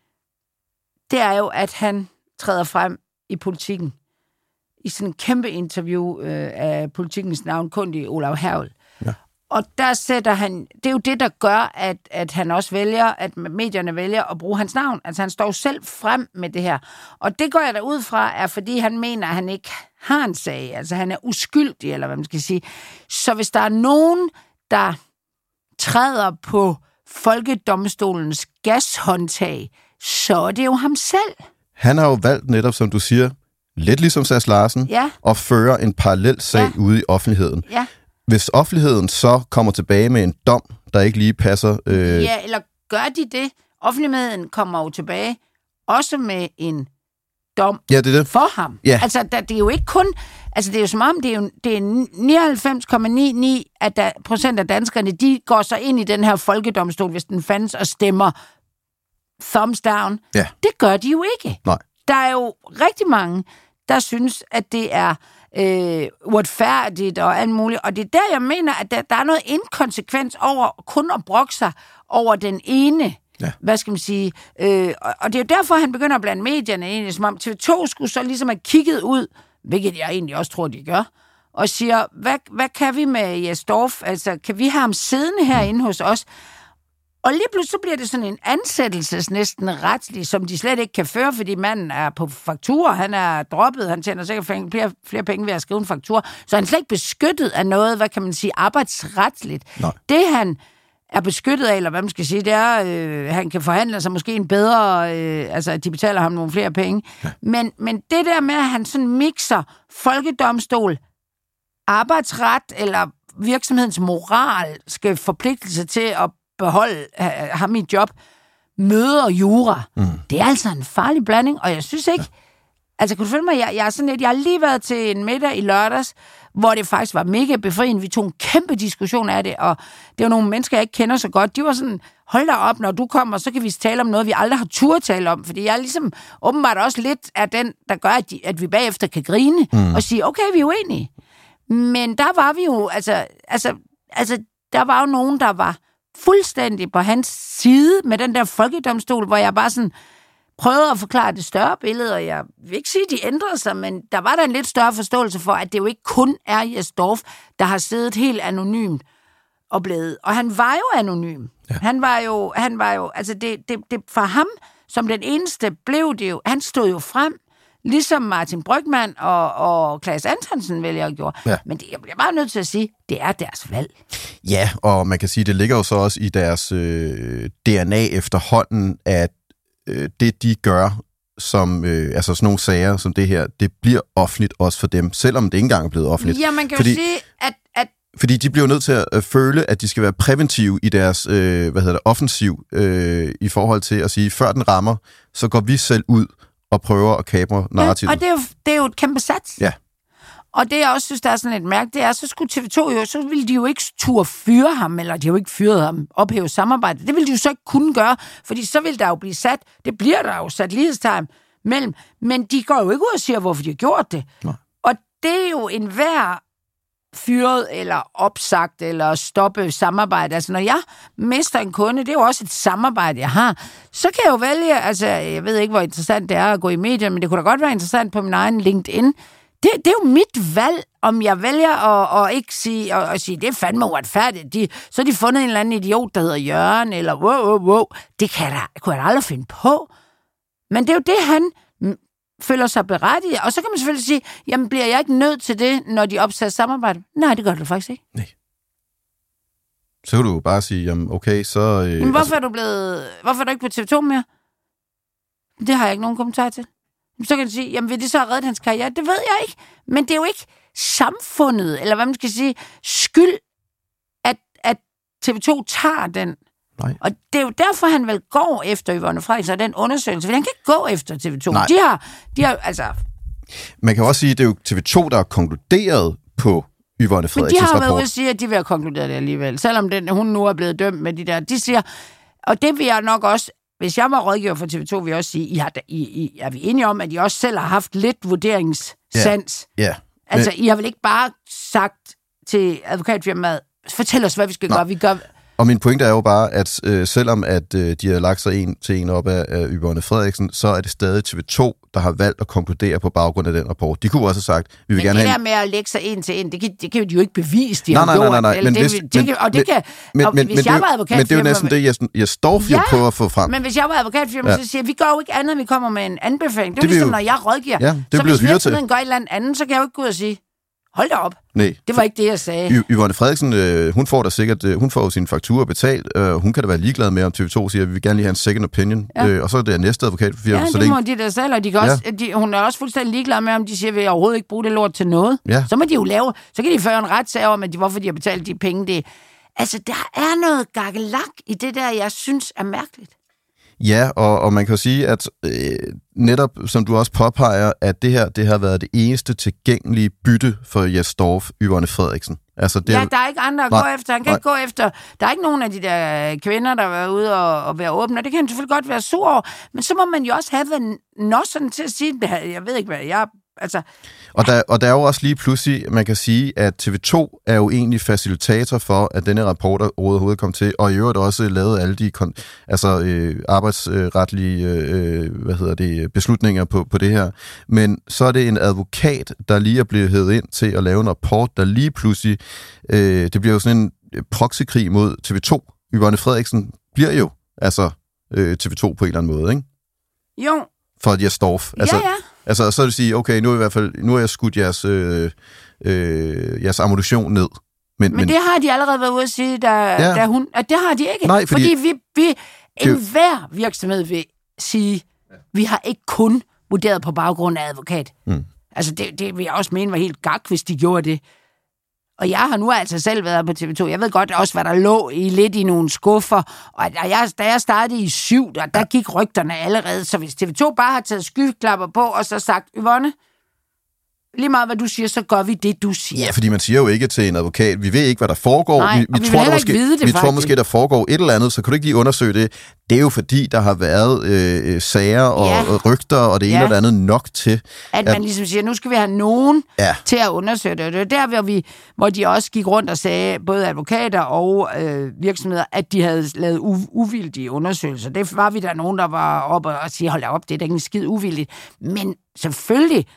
det er jo, at han træder frem i politikken. I sådan en kæmpe interview øh, af Politikens navnkundige Olav Hervel. Ja. Og der sætter han, det er jo det, der gør, at, at han også vælger, at medierne vælger at bruge hans navn. Altså han står selv frem med det her. Og det går jeg da ud fra, er fordi han mener, at han ikke har en sag. Altså han er uskyldig, eller hvad man skal sige. Så hvis der er nogen, der træder på Folkedomstolens gashåndtag, så er det jo ham selv. Han har jo valgt netop, som du siger, lidt ligesom Sass Larsen, ja. at føre en parallel sag ja. ude i offentligheden. Ja. Hvis offentligheden så kommer tilbage med en dom, der ikke lige passer... Øh... Ja, eller gør de det? Offentligheden kommer jo tilbage også med en dom ja, det er det. for ham. Ja. Altså, der, det er jo ikke kun... Altså, det er jo som om, det er, jo, det er nioghalvfems komma nioghalvfems at der, procent af danskerne, de går så ind i den her folkedomstol, hvis den fandtes, og stemmer thumbs down. Ja. Det gør de jo ikke. Nej. Der er jo rigtig mange, der synes, at det er øh, uretfærdigt og alt muligt. Og det er der, jeg mener, at der, der er noget inkonsekvens over kun at brokke sig over den ene. Ja. Hvad skal man sige? Øh, og, og det er jo derfor, han begynder at blande medierne egentlig, som om T V to skulle så ligesom have kigget ud, hvilket jeg egentlig også tror, de gør, og siger, hvad, hvad kan vi med Jes Dorph? Altså, kan vi have ham siddende herinde hos os? Og lige pludselig så bliver det sådan en ansættelses næsten retslig, som de slet ikke kan føre, fordi manden er på faktur, han er droppet, han tjener sikkert flere, flere penge ved at skrive en faktur, så han er slet ikke beskyttet af noget, hvad kan man sige, arbejdsretsligt. Nej. Det han er beskyttet af, eller hvad man skal sige, det er, øh, han kan forhandle sig måske en bedre, øh, altså at de betaler ham nogle flere penge. Ja. Men, men det der med, at han sådan mixer folkedomstol, arbejdsret eller virksomhedens moral skal forpligtelse til at beholde uh, ham i job, møder og jura. Mm. Det er altså en farlig blanding, og jeg synes ikke, ja. altså kunne du følge mig, jeg, jeg, er sådan lidt, jeg har lige været til en middag i lørdags, hvor det faktisk var mega befriende. Vi tog en kæmpe diskussion af det, og det var nogle mennesker, jeg ikke kender så godt. De var sådan, hold da op, når du kommer, så kan vi tale om noget, vi aldrig har tur tale om, fordi jeg er ligesom åbenbart også lidt af den, der gør, at, de, at vi bagefter kan grine mm. og sige, okay, vi er uenige. Men der var vi jo, altså, altså, altså, der var jo nogen, der var fuldstændig på hans side med den der folkedomstol, hvor jeg bare sådan prøvede at forklare det større billede, og jeg vil ikke sige, at de ændrede sig, men der var der en lidt større forståelse for, at det jo ikke kun er Jes Dorph, der har siddet helt anonymt og blevet. Og han var jo anonym. Ja. Han var jo, han var jo, altså det, det, det for ham, som den eneste, blev det jo, han stod jo frem, ligesom Martin Brygmann og, og Claes Antonsen vel jeg gjorde. Ja. Men det, jeg bliver bare nødt til at sige, det er deres valg. Ja, og man kan sige, det ligger jo så også i deres øh, D N A efterhånden, at øh, det de gør, som øh, altså sådan nogle sager som det her, det bliver offentligt også for dem, selvom det ikke engang er blevet offentligt. Ja, man kan fordi, jo sige, at, at fordi de bliver nødt til at øh, føle, at de skal være præventive i deres øh, hvad hedder det, offensiv øh, i forhold til at sige, før den rammer, så går vi selv ud og prøver at kapre narrativet. Ja, og det er, jo, det er jo et kæmpe sats. Ja. Og det, jeg også synes, der er sådan et mærke, det er, så skulle T V to jo, så ville de jo ikke turde fyre ham, eller de har jo ikke fyret ham, ophæve samarbejdet. Det ville de jo så ikke kunne gøre, fordi så ville der jo blive sat, det bliver der jo sat lighedstegn mellem, men de går jo ikke ud og siger, hvorfor de har gjort det. Nej. Og det er jo enhver fyret, eller opsagt, eller stoppe samarbejde. Altså, når jeg mister en kunde, det er jo også et samarbejde, jeg har, så kan jeg jo vælge, altså, jeg ved ikke, hvor interessant det er at gå i medier, men det kunne da godt være interessant på min egen LinkedIn. Det, det er jo mit valg, om jeg vælger at, at ikke sige, at, at sige, det er fandme uretfærdigt. De, så har de fundet en eller anden idiot, der hedder Jørgen, eller wow, wow, wow. Det kan jeg da, kunne jeg da aldrig finde på. Men det er jo det, han føler sig berettiget. Og så kan man selvfølgelig sige, jamen bliver jeg ikke nødt til det, når de opsætter samarbejde? Nej, det gør du faktisk ikke. Nej. Så kan du bare sige, jamen okay, så... Øh, jamen, hvorfor, altså... er du blevet, hvorfor er du ikke på T V to mere? Det har jeg ikke nogen kommentar til. Så kan du sige, jamen vil det så have reddet hans karriere? Det ved jeg ikke. Men det er jo ikke samfundet, eller hvad man skal sige, skyld, at, at T V to tager den. Nej. Og det er jo derfor, han vel går efter Yvonne Frederiksen og den undersøgelse, for han kan ikke gå efter T V to. Nej. De har, de har, altså... Man kan også sige, at det er jo T V to, der har konkluderet på Yvonne Frederiksens rapport. Men de har været ude at sige, at de vil have konkluderet det alligevel, selvom den, hun nu er blevet dømt med de der. De siger, og det vil jeg nok også, hvis jeg var rådgiver for T V to, vil jeg også sige, I har, I, I, er vi enige om, at I også selv har haft lidt vurderingssans? Ja. Ja. Altså, men... I har vel ikke bare sagt til advokatfirmaet, fortæl os, hvad vi skal Nå. gøre. Vi gør... Og min pointe er jo bare, at øh, selvom at øh, de har lagt sig en til en op af, af Yvonne Frederiksen, så er det stadig T V to, der har valgt at konkludere på baggrund af den rapport. De kunne også have sagt, vi vil men gerne have... Men det der med at lægge sig en til en, det kan, det kan de jo ikke bevise, de nej, har nej, gjort. Nej, nej, nej, men hvis... Og det kan... Men, men, hvis men, jeg var advokatfirma... Men det er jo næsten det, jeg, jeg står for ja, at prøve at få frem. Men hvis jeg var advokatfirma, ja. så siger jeg, vi gør jo ikke andet, end vi kommer med en anbefaling. Det er det ligesom, jo... når jeg rådgiver. Ja, det så hvis virksomheden gør et eller andet, så kan jeg jo ikke gå ud og sige, hold da op. Nej. Det var ikke det, jeg sagde. Y- Yvonne Frederiksen, øh, hun får da sikkert, øh, hun får jo sin faktura betalt. Øh, hun kan da være ligeglad med, om T V to siger, at vi vil gerne lige have en second opinion. Ja. Øh, og så er det næste advokatfirma. Ja, så det må de der selv, og de kan også, ja. de, hun er også fuldstændig ligeglad med, om de siger, at vi overhovedet ikke bruge det lort til noget. Ja. Så må de jo lave, så kan de føre en retssag om, at de, hvorfor de har betalt de penge. Det. Altså, der er noget gakkelak i det der, jeg synes er mærkeligt. Ja, og, og man kan jo sige, at øh, netop, som du også påpeger, at det her det har været det eneste tilgængelige bytte for Jes Dorph, Yvonne Frederiksen. Altså, det ja, er, der er ikke andre at nej, gå efter. Han kan nej. ikke gå efter... Der er ikke nogen af de der kvinder, der var ude og, og være åbne, og det kan han selvfølgelig godt være sur over, men så må man jo også have været nosserne til at sige, det her. Jeg ved ikke, hvad jeg... Altså, Og der, og der er jo også lige pludselig, man kan sige, at T V to er jo egentlig facilitator for, at denne rapporter overhovedet kom til, og i øvrigt også lavede alle de kon, altså, øh, arbejdsretlige øh, hvad hedder det, beslutninger på, på det her. Men så er det en advokat, der lige er blevet hævet ind til at lave en rapport, der lige pludselig, øh, det bliver jo sådan en proxykrig mod T V to. Yvonne Frederiksen bliver jo altså øh, T V to på en eller anden måde, ikke? Jo. For Jes Dorph. Altså, ja, ja. Altså, så vil sige, okay, nu er, i hvert fald, nu er jeg skudt jeres, øh, øh, jeres ammunition ned. Men, men, men det har de allerede været ude at sige, der, ja. der hun, at det har de ikke. Nej, fordi, fordi vi, vi enhver virksomhed vil sige, vi har ikke kun vurderet på baggrund af advokat. Mm. Altså, det, det vil jeg også mene var helt gak, hvis de gjorde det. Og jeg har nu altså selv været på T V to. Jeg ved godt også, hvad der lå i lidt i nogle skuffer. Og da jeg, da jeg startede i syv, der, der gik rygterne allerede. Så hvis T V to bare har taget skyklapper på, og så sagt, Yvonne, lige meget hvad du siger, så gør vi det, du siger. Ja, fordi man siger jo ikke til en advokat, vi ved ikke, hvad der foregår. Nej, vi, vi, vi tror, vil måske, vide det, vi tror måske, der foregår et eller andet, så kan du ikke lige undersøge det. Det er jo fordi, der har været øh, sager og, ja. og rygter, og det ene ja. og det andet nok til. At, at man ligesom siger, nu skal vi have nogen ja. til at undersøge det. Det er der, hvor, vi, hvor de også gik rundt og sagde, både advokater og øh, virksomheder, at de havde lavet u- uvildige undersøgelser. Det var vi der nogen, der var oppe og sige, hold da op, det er da ikke en skid uvildigt. Men selvfølgelig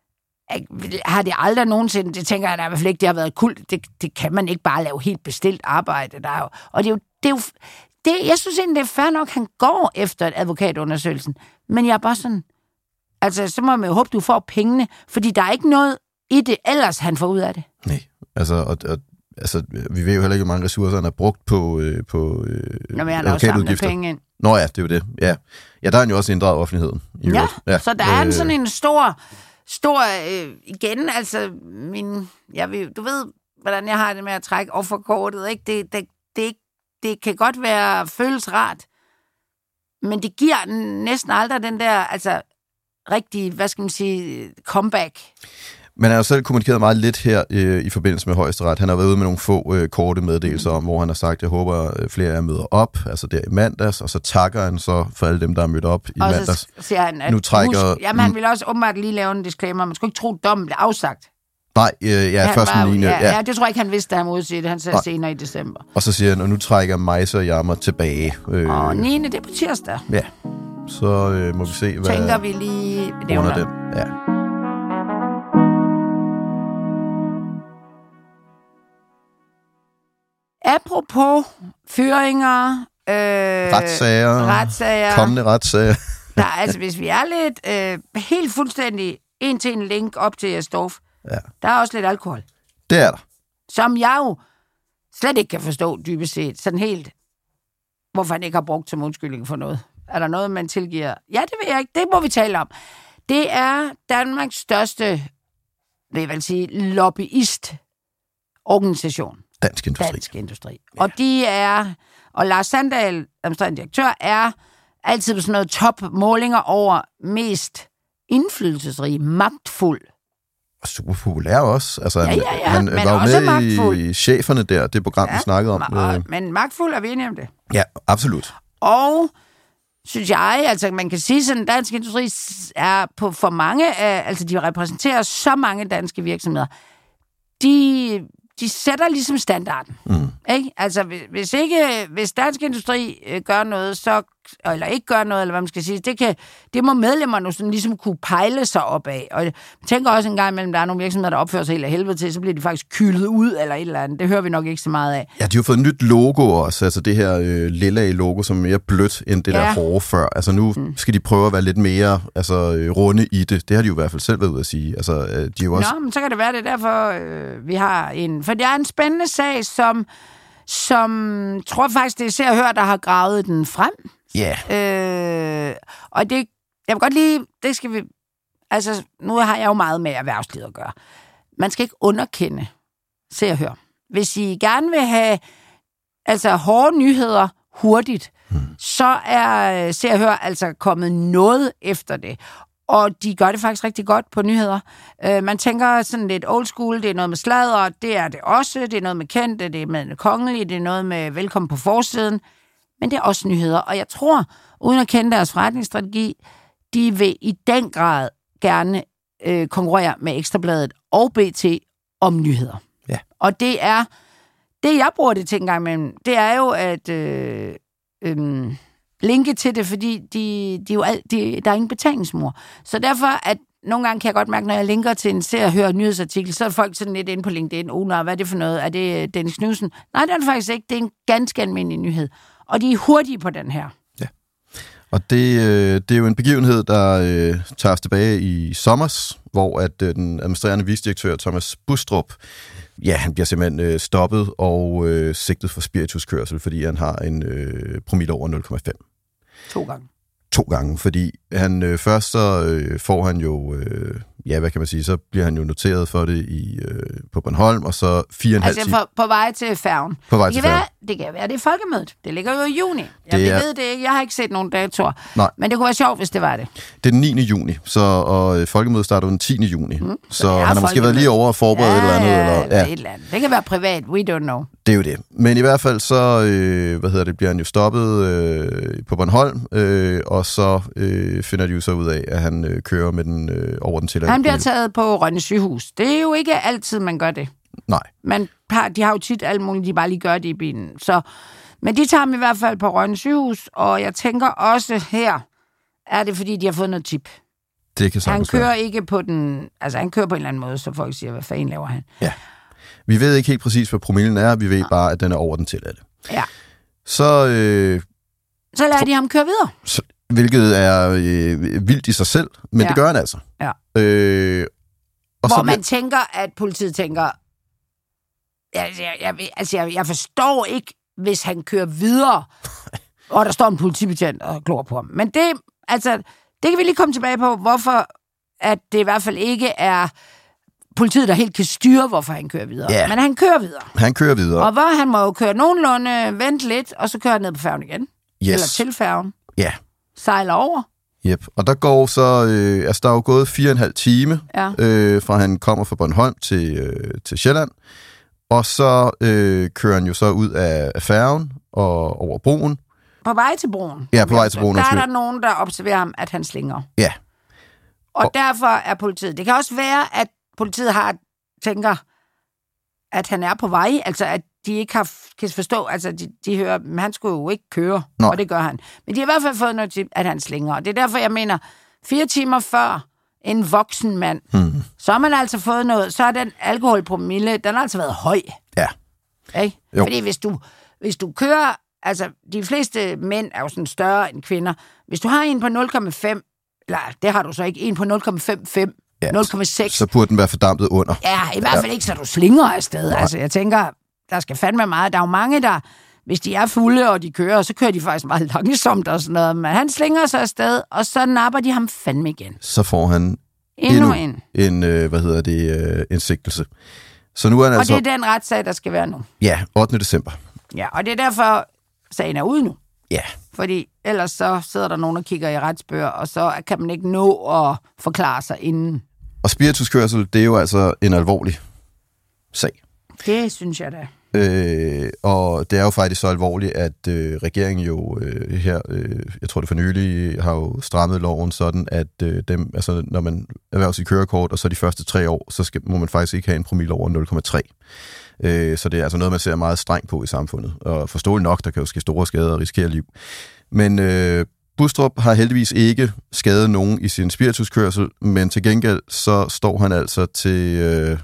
har det aldrig nogensinde, det tænker jeg da i hvert fald ikke, det har været kult. Det, det kan man ikke bare lave helt bestilt arbejde. Der er jo, og det er jo, det er jo det, jeg synes egentlig, det er fair nok, han går efter advokatundersøgelsen. Men jeg er bare sådan, altså, så må man jo håbe, du får pengene, fordi der er ikke noget i det ellers, han får ud af det. Nej, altså, og, og, altså vi ved jo heller ikke, hvor mange ressourcer han har brugt på, øh, på øh, Nå, men han har også samlet penge ind. Nå ja, det er jo det. Ja, ja der er han jo også inddraget offentligheden. I ja, ja, så der er øh, sådan en stor, stor, øh, igen, altså, min, jeg vil, du ved, hvordan jeg har det med at trække offerkortet, ikke? Det, det, det, ikke, det kan godt være føles rart, men det giver næsten aldrig den der, altså, rigtig, hvad skal man sige, comeback. Men han har jo selv kommunikeret meget lidt her øh, i forbindelse med Højesteret. Han har været ude med nogle få øh, korte meddelelser om, hvor han har sagt, jeg håber, øh, flere af jer møder op, altså der i mandags, og så takker han så for alle dem, der er mødt op i og mandags. Og så siger han, at nu trækker, husk, jamen han vil også åbenbart lige lave en disclaimer, man skulle ikke tro, at dommen blev afsagt. Nej, øh, ja, han først var, den ja, ja, det tror jeg ikke, han vidste, da han udsige det. Han sagde senere i december. Og så siger han, og nu trækker Majse og Jammer tilbage. Øh, og niende det er på tirsdag. Ja, så øh, må vi se, hvad... Tænker vi lige... Det under den, ja. Apropos fyringer... Øh, retssager. Retssager. Kommende retssager. Der, altså, hvis vi er lidt øh, helt fuldstændig en til en link op til Jes Dorph, ja. Der er også lidt alkohol. Det er der. Som jeg jo slet ikke kan forstå, dybest set. Sådan helt, hvorfor han ikke har brugt som undskyldning for noget. Er der noget, man tilgiver? Ja, det ved jeg ikke. Det må vi tale om. Det er Danmarks største, vil jeg vel sige, lobbyist-organisation. Dansk Industri. Dansk Industri. Ja. Og de er, og Lars Sandahl, administrerende direktør, er altid på sådan noget topmålinger over mest indflydelsesrig, magtfuld. Og super populær også. Altså, ja, ja, ja. Han men var jo med magtfuld. i cheferne der, det program, ja, vi snakkede om. Og, men magtfuld er vi enige om det. Ja, absolut. Og synes jeg, altså man kan sige sådan, Dansk Industri er på for mange, altså de repræsenterer så mange danske virksomheder. De... De sætter ligesom standarden. Mm. Ikke? Altså, hvis ikke, hvis Dansk Industri gør noget, så, eller ikke gør noget, eller hvad man skal sige, det, kan, det må medlemmerne sådan ligesom kunne pejle sig op af. Og jeg tænker også en gang imellem, der er nogle virksomheder, der opfører sig helt af helvede til, så bliver de faktisk kyldet ud, eller et eller andet. Det hører vi nok ikke så meget af. Ja, de har fået et nyt logo også, altså det her øh, lilla logo, som er mere blødt end det ja. der hårde før. Altså nu mm. skal de prøve at være lidt mere altså, øh, runde i det. Det har de jo i hvert fald selv været ude at sige. Altså, øh, de er jo også... Nå, men så kan det være, det derfor, øh, vi har en... For det er en spændende sag, som, som tror faktisk, det er Se og Hør, der har gravet den frem. Ja. Yeah. Øh, og det, jeg vil godt lige, det skal vi, altså nu har jeg jo meget med erhvervslivet at gøre. Man skal ikke underkende Se og Hør. Hvis I gerne vil have altså hårde nyheder hurtigt, hmm. så er Se og Hør altså kommet noget efter det. Og de gør det faktisk rigtig godt på nyheder. Øh, man tænker sådan lidt old school, det er noget med sladder, det er det også, det er noget med kendte, det er med kongelige, det er noget med velkommen på forsiden, men det er også nyheder. Og jeg tror, uden at kende deres forretningsstrategi, de vil i den grad gerne øh, konkurrere med Ekstrabladet og B T om nyheder. Ja. Og det er, det jeg bruger det til en gang imellem, det er jo at øh, øh, linke til det, fordi de, de jo al, de, der er ingen betalingsmur. Så derfor, at nogle gange kan jeg godt mærke, når jeg linker til en Se og Hør nyhedsartikel, så er folk sådan lidt inde på LinkedIn, oh nej, hvad er det for noget? Er det Dennis Knudsen? Nej, det er det faktisk ikke. Det er en ganske almindelig nyhed. Og de er hurtige på den her. Ja. Og det, øh, det er jo en begivenhed, der øh, tager os tilbage i sommers, hvor at øh, den administrerende vicedirektør Thomas Bustrup, ja, han bliver simpelthen øh, stoppet og øh, sigtet for spirituskørsel, fordi han har en øh, promille over nul komma fem. To gange. To gange, fordi han øh, først så øh, får han jo, øh, ja, hvad kan man sige, så bliver han jo noteret for det i øh, på Bornholm, og så fire og en halv Altså på, på vej til færgen. På vej det til kan færgen. Være, det kan være, det er folkemødet. Det ligger jo i juni. Jeg det er... er... ved det ikke. Jeg har ikke set nogen datoer. Nej. Men det kunne være sjovt, hvis det var det. Det er den niende juni, så, og øh, folkemødet starter den tiende juni. Mm, så så han har måske været lige over og forberedt ja, et eller andet. Ja, eller, ja, et eller andet. Det kan være privat. We don't know. Det er jo det. Men i hvert fald så, øh, hvad hedder det, bliver han jo stoppet øh, på Bornholm, øh, og så øh, finder de jo så ud af, at han øh, kører med den øh, over den tilladte. Han bliver taget på Rønne sygehus. Det er jo ikke altid, man gør det. Nej. Man har, de har jo tit alt muligt, de bare lige gør det i bilen. Så, men de tager ham i hvert fald på Rønne sygehus, og jeg tænker også her, er det fordi, de har fået noget tip. Det kan han kører være. ikke på den, altså han kører på en eller anden måde, så folk siger, hvad fanden laver han? Ja. Vi ved ikke helt præcis, hvad promillen er. Vi ved ja. bare, at den er over den tilladte. Ja. Så... Øh, så lader de ham køre videre. Så, hvilket er øh, vildt i sig selv, men ja. det gør han altså. Ja. Øh, og Hvor så man tænker, at politiet tænker, jeg, jeg, jeg, altså jeg, jeg forstår ikke, hvis han kører videre, og der står en politibetjent og glor på ham. Men det, altså, det kan vi lige komme tilbage på, hvorfor at det i hvert fald ikke er politiet, der helt kan styre, hvorfor han kører videre. Ja. Men han kører videre. Han kører videre. Og hvor han må jo køre nogenlunde, vente lidt, og så kører han ned på færgen igen. Yes. Eller til færgen. Ja. Sejler over. Yep. Og der går så, øh, altså der er jo gået fire og en halv time, ja. øh, fra han kommer fra Bornholm til, øh, til Sjælland, og så øh, kører han jo så ud af, af færgen og over broen. På vej til broen. Ja, på vej til broen. Der er der nogen, der observerer ham, at han slinger. Ja. Og, og derfor er politiet. Det kan også være, at politiet har tænker, at han er på vej, altså at de ikke har, kan forstå, altså de, de hører, men han skulle jo ikke køre, Nå. og det gør han. Men de har i hvert fald fået noget til, at han slinger. Og det er derfor, jeg mener, fire timer før en voksen mand, hmm. så har man altså fået noget, så har den alkoholpromille, den har altså været høj. Ja. Ikke? Fordi hvis du, hvis du kører, altså de fleste mænd er jo sådan større end kvinder. Hvis du har en på nul komma fem, eller det har du så ikke, en på nul komma femoghalvfems, ja, nul komma seks. Så burde den være fordampet under. Ja, i hvert fald ikke, så du slinger afsted. Nej. Altså, jeg tænker, der skal fandme meget. Der er jo mange, der, hvis de er fulde, og de kører, så kører de faktisk meget langsomt og sådan noget. Men han slinger sig afsted, og så napper de ham fandme igen. Så får han endnu, endnu en, en, hvad hedder det, en sigtelse. Så nu er han og altså... det er den retssag, der skal være nu. Ja, ottende december. Ja, og det er derfor, sagen er ude nu. Ja. Fordi ellers så sidder der nogen, der kigger i retsbøger, og så kan man ikke nå at forklare sig inden. Og spirituskørsel, det er jo altså en alvorlig sag. Det synes jeg da. Øh, og det er jo faktisk så alvorligt, at øh, regeringen jo øh, her, øh, jeg tror det for nylig, har jo strammet loven sådan, at øh, dem, altså, når man erhverver sit kørekort, og så de første tre år, så skal, må man faktisk ikke have en promille over nul komma tre. Øh, så det er altså noget, man ser meget strengt på i samfundet. Og forståeligt nok, der kan jo ske store skader og risikere liv. Men øh, Bustrup har heldigvis ikke skadet nogen i sin spirituskørsel, men til gengæld så står han altså til... Øh,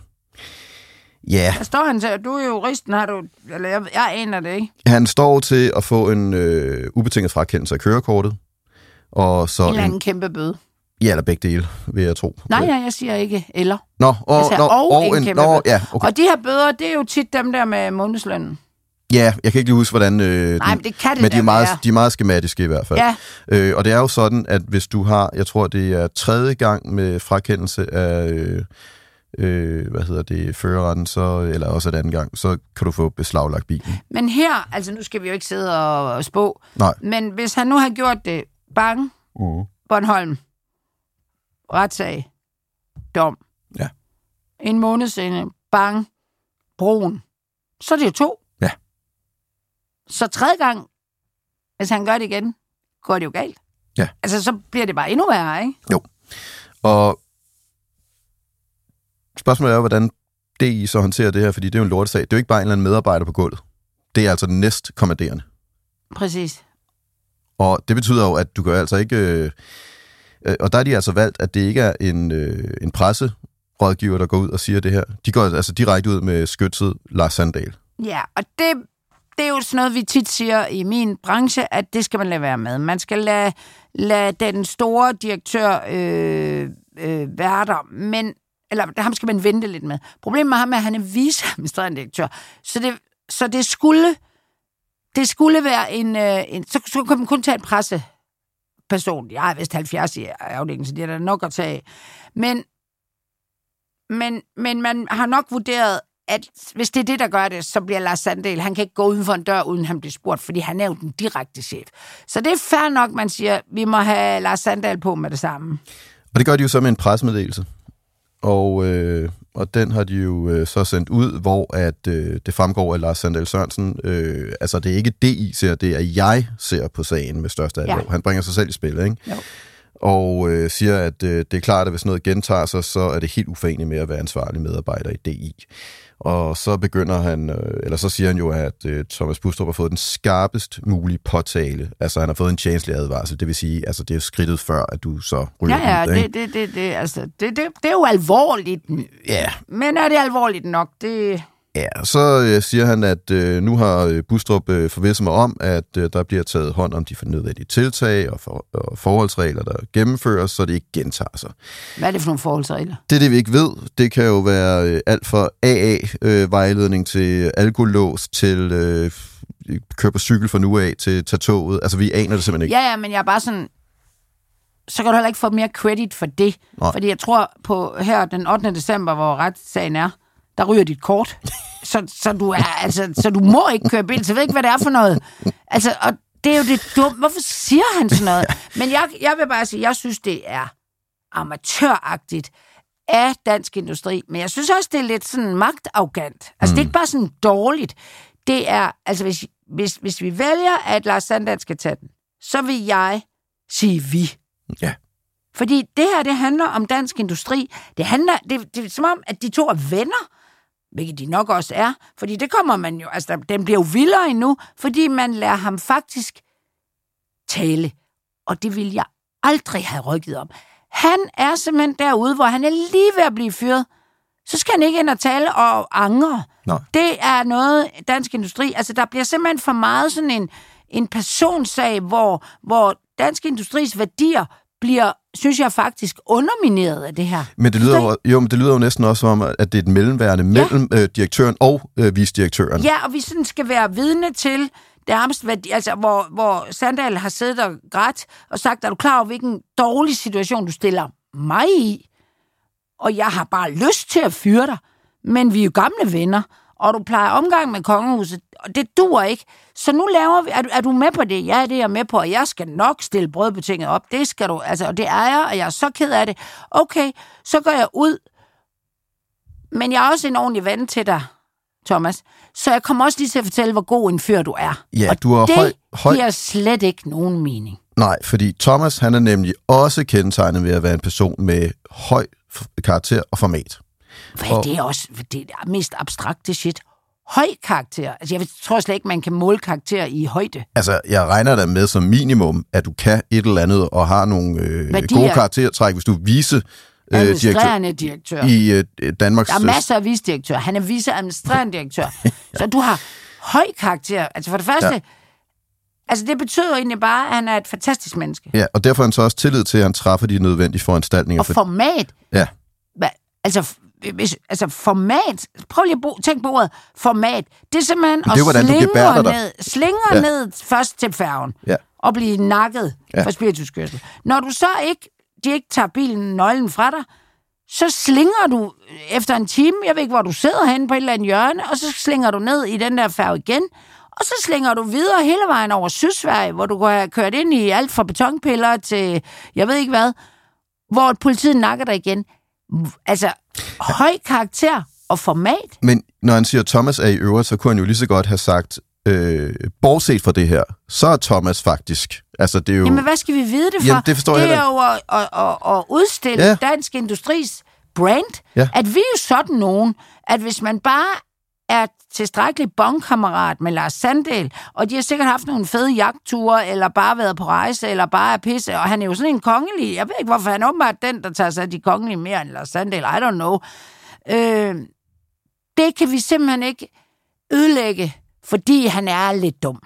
ja. Hvad står han til? Du er juristen, har du... Eller jeg, jeg aner det, ikke? Han står til at få en øh, ubetinget frakendelse af kørekortet. Og så en eller anden en, kæmpe bøde. Ja, eller begge dele, vil jeg tro. Nej, ja, jeg siger ikke eller. Nå, og, siger, nå, og, og en, en kæmpe nå, bøde. Ja, okay. Og de her bøder, det er jo tit dem der med månedslønnen. Ja, jeg kan ikke lige huske, hvordan... Øh, Nej, men det kan det Men de er, meget, være. de er meget skematiske i hvert fald. Ja. Øh, og det er jo sådan, at hvis du har, jeg tror, det er tredje gang med frakendelse af, øh, øh, hvad hedder det, førerretten, så, eller også et anden gang, så kan du få beslaglagt bilen. Men her, altså nu skal vi jo ikke sidde og, og spå, Nej. Men hvis han nu har gjort det, bang, uh. Bornholm, retssag, dom, ja. En måned senere, bang, broen, så er det jo to. Ja. Så tredje gang, hvis han gør det igen, går det jo galt. Ja. Altså, så bliver det bare endnu værre, ikke? Jo. Og spørgsmålet er, hvordan D I så håndterer det her, fordi det er jo en lortesag. Det er jo ikke bare en eller anden medarbejder på gulvet. Det er altså den næstkommanderende. Præcis. Og det betyder jo, at du kan altså ikke... Øh, og der er de altså valgt, at det ikke er en, øh, en presserådgiver, der går ud og siger det her. De går altså direkte ud med skytset Lars Sandahl. Ja, og det, det er jo sådan noget, vi tit siger i min branche, at det skal man lade være med. Man skal lade, lade den store direktør øh, øh, være der, men, eller ham skal man vente lidt med. Problemet med ham er, at han er viceadministrerende direktør. Så det, så det skulle... Det skulle være en... Øh, en så, så kunne man kun tage en presseperson. Jeg er vist halvfjerds i afdelingen, så det er der nok at tage. Men, men, men man har nok vurderet, at hvis det er det, der gør det, så bliver Lars Sandahl, han kan ikke gå uden for en dør, uden han bliver spurgt, fordi han er jo den direkte chef. Så det er fair nok, man siger, vi må have Lars Sandahl på med det samme. Og det gør de jo så med en pressemeddelelse. Og, øh, og den har de jo øh, så sendt ud, hvor at øh, det fremgår af Lars Sandahl Sørensen. Øh, altså, det er ikke D I ser, det er jeg ser på sagen med største alvor. Ja. Han bringer sig selv i spil, ikke? Jo. Og øh, siger, at øh, det er klart, at hvis noget gentager sig, så er det helt uforeneligt med at være ansvarlig medarbejder i D I. Og så begynder han, øh, eller så siger han jo, at øh, Thomas Bustrup har fået den skarpest mulige påtale. Altså, han har fået en tjenestelig advarsel. Det vil sige, altså, det er skridtet før, at du så ryger ja, ja, ud, det, det, det, det, altså, det, det, det er jo alvorligt. Ja. Men er det alvorligt nok? Det... Ja, så øh, siger han, at øh, nu har øh, Bustrup øh, forvisset mig om, at øh, der bliver taget hånd om de nødvendige tiltag og, for, og forholdsregler, der gennemføres, så det ikke gentager sig. Hvad er det for nogle forholdsregler? Det er det, vi ikke ved. Det kan jo være øh, alt fra A A-vejledning øh, til alkolås, til øh, køre på cykel fra nu af, til tage toget. Altså, vi aner det simpelthen ikke. Ja, ja, men jeg er bare sådan... Så kan du heller ikke få mere credit for det. Nej. Fordi jeg tror på her den ottende december, hvor retssagen er, der ryger dit kort. Så, så, du er, altså, så du må ikke køre bil, så jeg ved ikke, hvad det er for noget. Altså, og det er jo det dumme. Hvorfor siger han sådan noget? Men jeg, jeg vil bare sige, jeg synes, det er amatøragtigt af Dansk Industri. Men jeg synes også, det er lidt sådan magtarrogant. Altså, mm. det er ikke bare sådan dårligt. Det er, altså, hvis, hvis, hvis vi vælger, at Lars Sandahl skal tage den, så vil jeg sige vi. Ja. Fordi det her, det handler om Dansk Industri. Det handler, det, det er som om, at de to er venner, hvilket de nok også er, fordi det kommer man jo, altså den bliver jo vildere endnu, fordi man lader ham faktisk tale, og det vil jeg aldrig have rykket om. Han er simpelthen derude, hvor han er lige ved at blive fyret, så skal han ikke ind og tale og angre. Nej. Det er noget Dansk Industri, altså der bliver simpelthen for meget sådan en, en personsag, hvor, hvor Dansk Industris værdier bliver, synes jeg faktisk, undermineret af det her. Men det lyder jo, jo, men det lyder jo næsten også som, at det er et mellemværende ja. mellem øh, direktøren og øh, vicedirektøren. Ja, og vi sådan skal være vidne til nærmest, altså, hvor, hvor Sandahl har siddet og grædt og sagt, er du klar over, hvilken dårlig situation du stiller mig i? Og jeg har bare lyst til at fyre dig, men vi er jo gamle venner, og du plejer omgang med kongehuset, og det duer ikke. Så nu laver vi... Er du, er du med på det? Ja, det er jeg med på, og jeg skal nok stille brødbetinget op. Det skal du... Altså, og det er jeg, og jeg er så ked af det. Okay, så går jeg ud. Men jeg er også en ordentlig ven til dig, Thomas. Så jeg kommer også lige til at fortælle, hvor god en fyr du er. Ja, og du er det høj, høj... giver slet ikke nogen mening. Nej, fordi Thomas, han er nemlig også kendetegnet ved at være en person med høj karakter og format. Hvad og... det er også det er mest abstrakte shit. Høj karakter. Altså, jeg tror slet ikke, man kan måle karakter i højde. Altså, jeg regner da med som minimum, at du kan et eller andet og har nogle øh, gode karaktertræk, hvis du viser øh, administrerende direktør. I øh, Danmarks... Der er masser af vicedirektør. Han er viceadministrerende direktør. ja. Så du har høj karakter. Altså, for det første... Ja. Altså, det betyder jo egentlig bare, at han er et fantastisk menneske. Ja, og derfor har han så også tillid til, at han træffer de nødvendige foranstaltninger. Og format. Ja. Hva? Altså... Hvis, altså format, prøv lige at tænke på ordet format, det er simpelthen det er, at slingre ned, slingre ja. ned først til færgen, ja. og blive nakket ja. for spirituskørsel. Når du så ikke, de ikke tager bilen, nøglen fra dig, så slinger du efter en time, jeg ved ikke, hvor du sidder henne på et eller andet hjørne, og så slinger du ned i den der færge igen, og så slinger du videre hele vejen over Sydsverige, hvor du kan have kørt ind i alt fra betonpiller til, jeg ved ikke hvad, hvor politiet nakker dig igen. Altså, høj karakter og format. Men når han siger, at Thomas er i øvrigt, så kunne han jo lige så godt have sagt, øh, bortset fra det her, så er Thomas faktisk. Altså, det er jo... Jamen, hvad skal vi vide det for? Jamen, det forstår det jeg er jo at, at, at, at udstille ja. dansk industris brand, ja. at vi er jo sådan nogen, at hvis man bare er tilstrækkeligt bondkammerat med Lars Sandahl, og de har sikkert haft nogle fede jagtture, eller bare været på rejse, eller bare er pisse, og han er jo sådan en kongelig. Jeg ved ikke, hvorfor han er åbenbart den, der tager sig af de kongelige mere end Lars Sandahl. I don't know. Øh, det kan vi simpelthen ikke ødelægge, fordi han er lidt dum.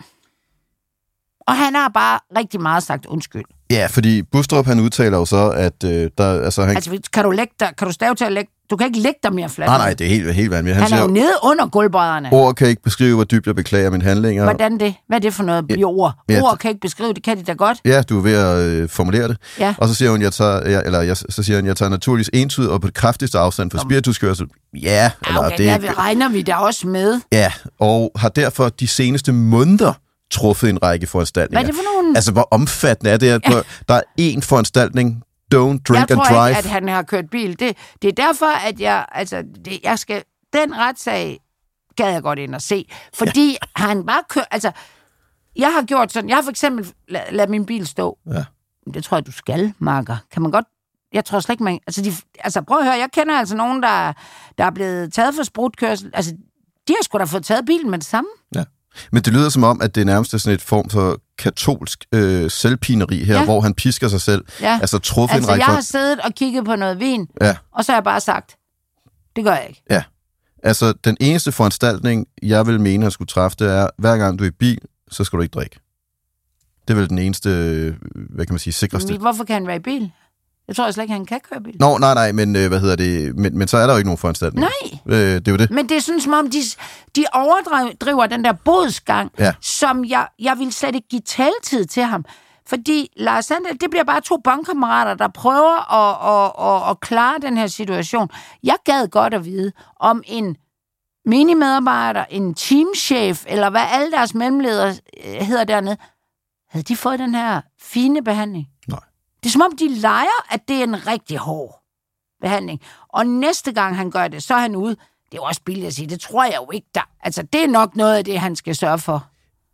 Og han har bare rigtig meget sagt undskyld. Ja, fordi Bustrup, han udtaler jo så, at øh, der... Altså, han... altså, kan du, lægge dig, kan du stave til at lægge... Du kan ikke lægge dig mere fladt. Nej, nej, det er helt, helt vanvittigt. Han, han er jo nede under gulvbrædderne. Ord kan ikke beskrive, hvor dybt jeg beklager mine handlinger. Hvordan det? Hvad er det for noget ja, ord? Ja, ord kan ikke beskrive, det kan de da godt. Ja, du er ved at øh, formulere det. Ja. Og så siger hun, jeg tager, jeg, eller jeg, så siger hun, jeg tager naturligvis entydigt og på det kraftigste afstand for spirituskørsel. Ja, eller okay, det... Ja, regner vi da også med. Ja, og har derfor de seneste måneder truffet en række foranstaltninger. Hvad er det for nogle? Altså, hvor omfattende er det? At ja. Der er én foranstaltning, don't drink jeg and drive. Jeg tror ikke, at han har kørt bil. Det, det er derfor, at jeg, altså, det, jeg skal, den retssag gad jeg godt ind og se. Fordi ja. han bare kører, altså, jeg har gjort sådan, jeg har for eksempel ladet lad min bil stå. Ja. Det tror jeg, du skal, Marker. Kan man godt, jeg tror slet ikke, man, altså, de, altså prøv at høre, jeg kender altså nogen, der, der er blevet taget for sprutkørsel. Altså, de har sgu da fået taget bilen med det samme. Ja. Men det lyder som om, at det nærmest er sådan et form for katolsk øh, selvpineri her, ja. hvor han pisker sig selv. Ja. Altså, truffet altså en række... jeg har siddet og kigget på noget vin, ja. og så har jeg bare sagt, det gør jeg ikke. Ja. Altså, den eneste foranstaltning, jeg vil mene, at skulle træffe, det er, hver gang du er i bil, så skal du ikke drikke. Det er vel den eneste, hvad kan man sige, sikreste. Men hvorfor kan han være i bil? Jeg tror slet ikke, han kan køre bil. Nå, nej, nej, men øh, hvad hedder det? Men, men så er der jo ikke nogen foranstaltning. Nej. Øh, det er jo det. Men det er sådan, som om de, de overdriver den der bodsgang, ja. som jeg, jeg vil slet ikke give taletid til ham. Fordi Lars Sandahl, det bliver bare to bondkammerater, der prøver at, at, at, at klare den her situation. Jeg gad godt at vide, om en minimedarbejder, en teamchef, eller hvad alle deres mellemledere hedder dernede, havde de fået den her fine behandling? Nej. Det er som om, de leger, at det er en rigtig hård behandling. Og næste gang han gør det, så er han ude. Det er jo også billigt at sige, det tror jeg jo ikke, der. Altså, det er nok noget af det, han skal sørge for.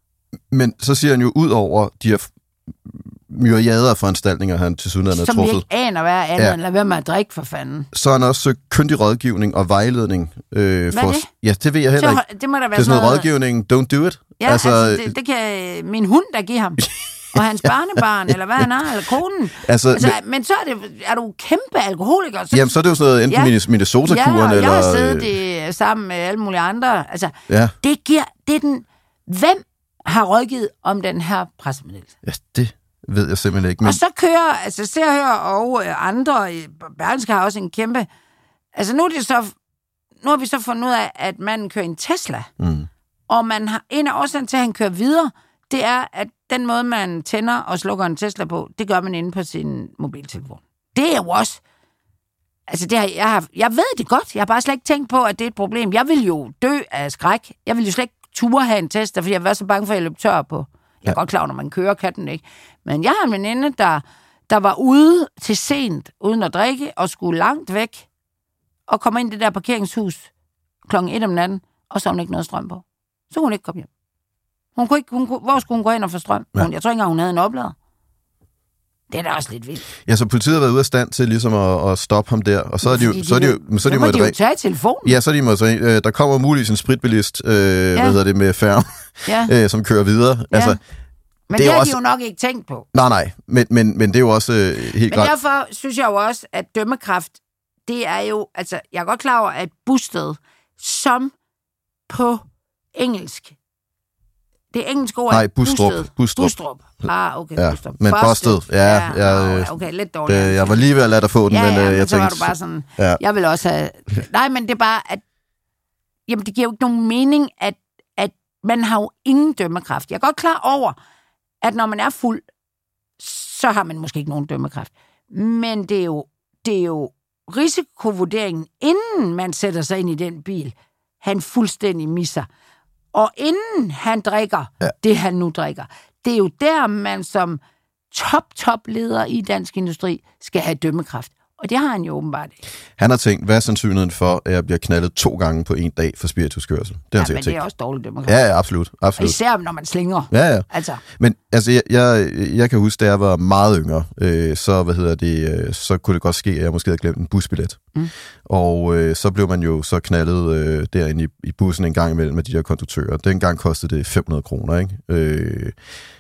Men så siger han jo, ud over de her myriader af foranstaltninger, han til synligheden har truffet. Som vi ikke aner, hvad er andet, ja. end lade være med at drikke for fanden. Så har han også søgt kyndig rådgivning og vejledning. Øh, hvad for, er det? Ja, det ved jeg heller så, ikke. Det må da være det er sådan noget rådgivning, don't do it. Ja, altså, altså det, det kan min hund da give ham. Og hans barnebarn, eller hvad han er, eller konen. Altså, altså, men, men så er, det, er du kæmpe alkoholiker. Så, jamen, så er det jo sådan noget, enten ja, Minnesota-kuren, ja, eller... jeg har siddet det, sammen med alle mulige andre. Altså, ja. det giver... Det er den... Hvem har rådgivet om den her pressemeddelelse? Ja, det ved jeg simpelthen ikke. Men... Og så kører, altså Se og Hør og andre, Berlingske har også en kæmpe... Altså, nu er det så... Nu har vi så fundet ud af, at manden kører en Tesla. Mm. Og man har en af årsagen til, at han kører videre, det er, at den måde, man tænder og slukker en Tesla på, det gør man inde på sin mobiltelefon. Det er jo også... Altså, det har, jeg, har, jeg ved det godt. Jeg har bare slet ikke tænkt på, at det er et problem. Jeg vil jo dø af skræk. Jeg vil jo slet ikke ture have en Tesla, fordi jeg var så bange for, at jeg løb tør på. Jeg er ja. godt klar, når man kører, kan den ikke. Men jeg har en veninde, der, der var ude til sent, uden at drikke, og skulle langt væk, og kommer ind i det der parkeringshus klokken et om natten, og så har hun ikke noget strøm på. Så kunne hun ikke komme hjem. Hun kunne ikke, hun kunne, hvor skulle hun gå ind og få strøm? Ja. Hun, jeg tror ikke engang, hun havde en oplader. Det er da også lidt vildt. Ja, så politiet har været ude af stand til ligesom at, at stoppe ham der, og så er de jo... De, så er de jo, så er de må jo, de jo tage telefonen. Ja, så er de måske, øh, der kommer muligvis en spritbilist, øh, ja. hvad hedder det, med færgen, ja. øh, som kører videre. Ja. Altså, men det, det har også... de jo nok ikke tænkt på. Nej, nej, men, men, men det er jo også øh, helt Men ret... derfor synes jeg jo også, at dømmekraft, det er jo... Altså, jeg er godt klar over, at Busted, som på engelsk... Det engelske ord er Nej, Bustrup. Bustrup. Bustrup. Ah, okay, ja. Bustrup. Men Busted, ja. ja ja okay, lidt dårligt. Det, jeg var lige ved at lade dig få den, ja, men ja, øh, men jeg så tænkte... var du bare sådan... Ja. Jeg vil også have... Nej, men det er bare, at... Jamen, det giver jo ikke nogen mening, at, at man har jo ingen dømmekraft. Jeg er godt klar over, at når man er fuld, så har man måske ikke nogen dømmekraft. Men det er jo, det er jo risikovurderingen, inden man sætter sig ind i den bil, han fuldstændig misser. Og inden han drikker ja. det, han nu drikker, det er jo der, man som top-top-leder i dansk industri skal have dømmekraft. Og det har han jo åbenbart ikke. Han har tænkt, hvad er sandsynligheden for, at jeg bliver knaldet to gange på en dag for spirituskørsel? Det har ja, han men tænkt. det er også dårligt dømmekraft. Ja, ja, absolut. absolut. Især når man slinger. Ja, ja. Altså. Men altså, jeg, jeg, jeg kan huske, da jeg var meget yngre, øh, så, hvad hedder det, øh, så kunne det godt ske, at jeg måske havde glemt en busbillet. Mm. Og øh, så blev man jo så knaldet øh, derinde i, i bussen en gang imellem med de der konduktører. Dengang kostede det fem hundrede kroner, ikke? Øh,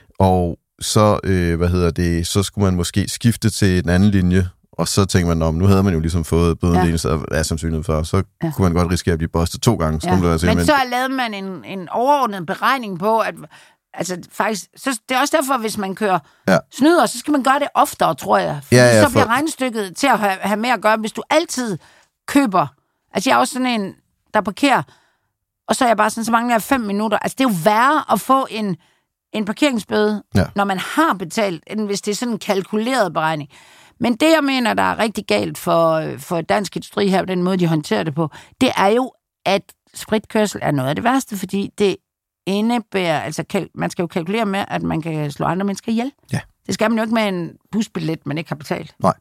og så, øh, hvad hedder det, så skulle man måske skifte til en anden linje, og så tænkte man, nu havde man jo ligesom fået bøden ja. det eneste af sandsynlighed for, så ja. kunne man godt risikere at blive bustet to gange. Så ja. der Men så lavede man en, en overordnet beregning på, at altså, faktisk, så det er også derfor, hvis man kører ja. snyder, så skal man gøre det oftere, tror jeg. Fordi ja, ja, så bliver for... regnestykket til at have, have med at gøre, hvis du altid køber. Altså jeg er også sådan en, der parkerer, og så er jeg bare sådan, så mangler jeg fem minutter. Altså det er jo værre at få en en parkeringsbøde, ja. når man har betalt, end hvis det er sådan en kalkuleret beregning. Men det, jeg mener, der er rigtig galt for, for dansk industri her, den måde, de håndterer det på, det er jo, at spritkørsel er noget af det værste, fordi det indebærer, altså man skal jo kalkulere med, at man kan slå andre mennesker ihjel. Ja. Det skal man jo ikke med en busbillet, man ikke har betalt. Nej.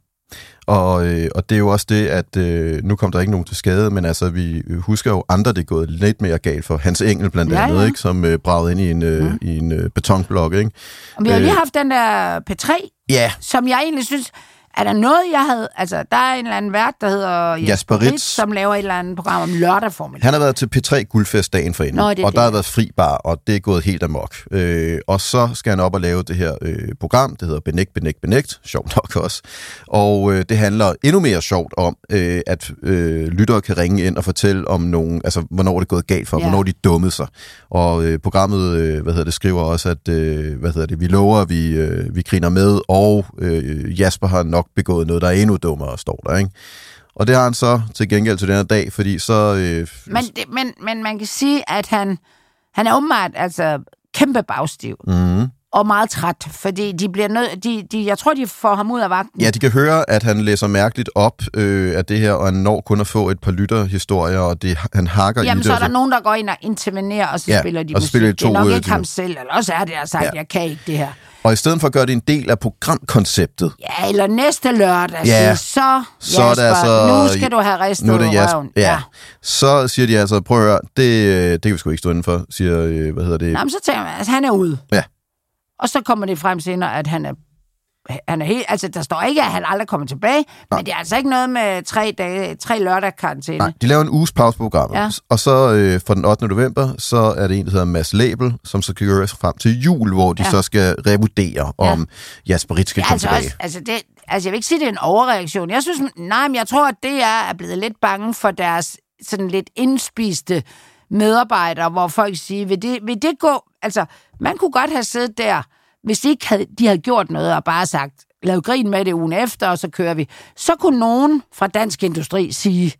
Og, øh, og det er jo også det, at øh, nu kom der ikke nogen til skade, men altså, vi husker jo andre, det er gået lidt mere galt for. Hans Engel blandt ja, andet, ja. ikke, som øh, bragede ind i en, øh, mm. i en øh, betonblok. Ikke? Og vi har lige haft den der P tre, yeah. som jeg egentlig synes, er der noget, jeg havde... Altså, der er en eller anden vært, der hedder Jasper Ritz, som laver et eller andet program om lørdag formiddag. Han har været til P tre Guldfest-dagen for inden, og det. der har været fri bar, og det er gået helt amok. Øh, og så skal han op og lave det her øh, program, det hedder Benægt, Benægt, Benægt, sjovt nok også. Og øh, det handler endnu mere sjovt om, øh, at øh, lyttere kan ringe ind og fortælle om nogen, altså hvornår det er gået galt for, ja. hvornår de dummede sig. Og øh, programmet, øh, hvad hedder det, skriver også, at øh, hvad hedder det, vi lover, at vi, øh, vi griner med, og øh, Jasper har nok begået noget, der er endnu dummere, står der, ikke? Og det har han så til gengæld til den her dag, fordi så... Øh, men, det, men, men man kan sige, at han, han er åbenbart altså kæmpe bagstiv. Mm. Og meget træt, fordi de bliver nødt... De, de, jeg tror, de får ham ud af vagten. Ja, de kan høre, at han læser mærkeligt op øh, af det her, og han når kun at få et par lytterhistorier, og det, han hakker Jamen, i det. så er der nogen, der går ind og intervenerer, og så ja, spiller de og musik. Spiller de to, det er nok øh, ikke ham selv, eller også er det, jeg har sagt, ja. jeg kan ikke det her. Og i stedet for at gøre det en del af programkonceptet... Ja, eller næste lørdag, ja, så, så Jasper, altså, nu skal du have ristet nu er det Jasper, røven. Ja. ja. Så siger de altså, prøv at høre, det, det kan vi sgu ikke stå inden for, siger, hvad hedder det? Nå, men så tænker man, altså han er ude. Ja. Og så kommer det frem senere, at han er, han er helt... Altså, der står ikke, at han aldrig kommer tilbage, nej. Men det er altså ikke noget med tre dage, tre lørdag karantæne. Nej, de laver en uges pause på programmet. Ja. Og så øh, for den ottende november, så er det en, der hedder Mads Label, som så kan gøre frem til jul, hvor de ja. så skal revurdere, ja. om Jasper Ritz skal ja, komme altså tilbage. Også, altså, det, altså, jeg vil ikke sige, det er en overreaktion. Jeg synes, nej, men jeg tror, at det er, er blevet lidt bange for deres sådan lidt indspiste medarbejdere, hvor folk siger, vil det, vil det gå... Altså, man kunne godt have siddet der, hvis de ikke havde, de havde gjort noget og bare sagt, lav grin med det ugen efter, og så kører vi. Så kunne nogen fra dansk industri sige,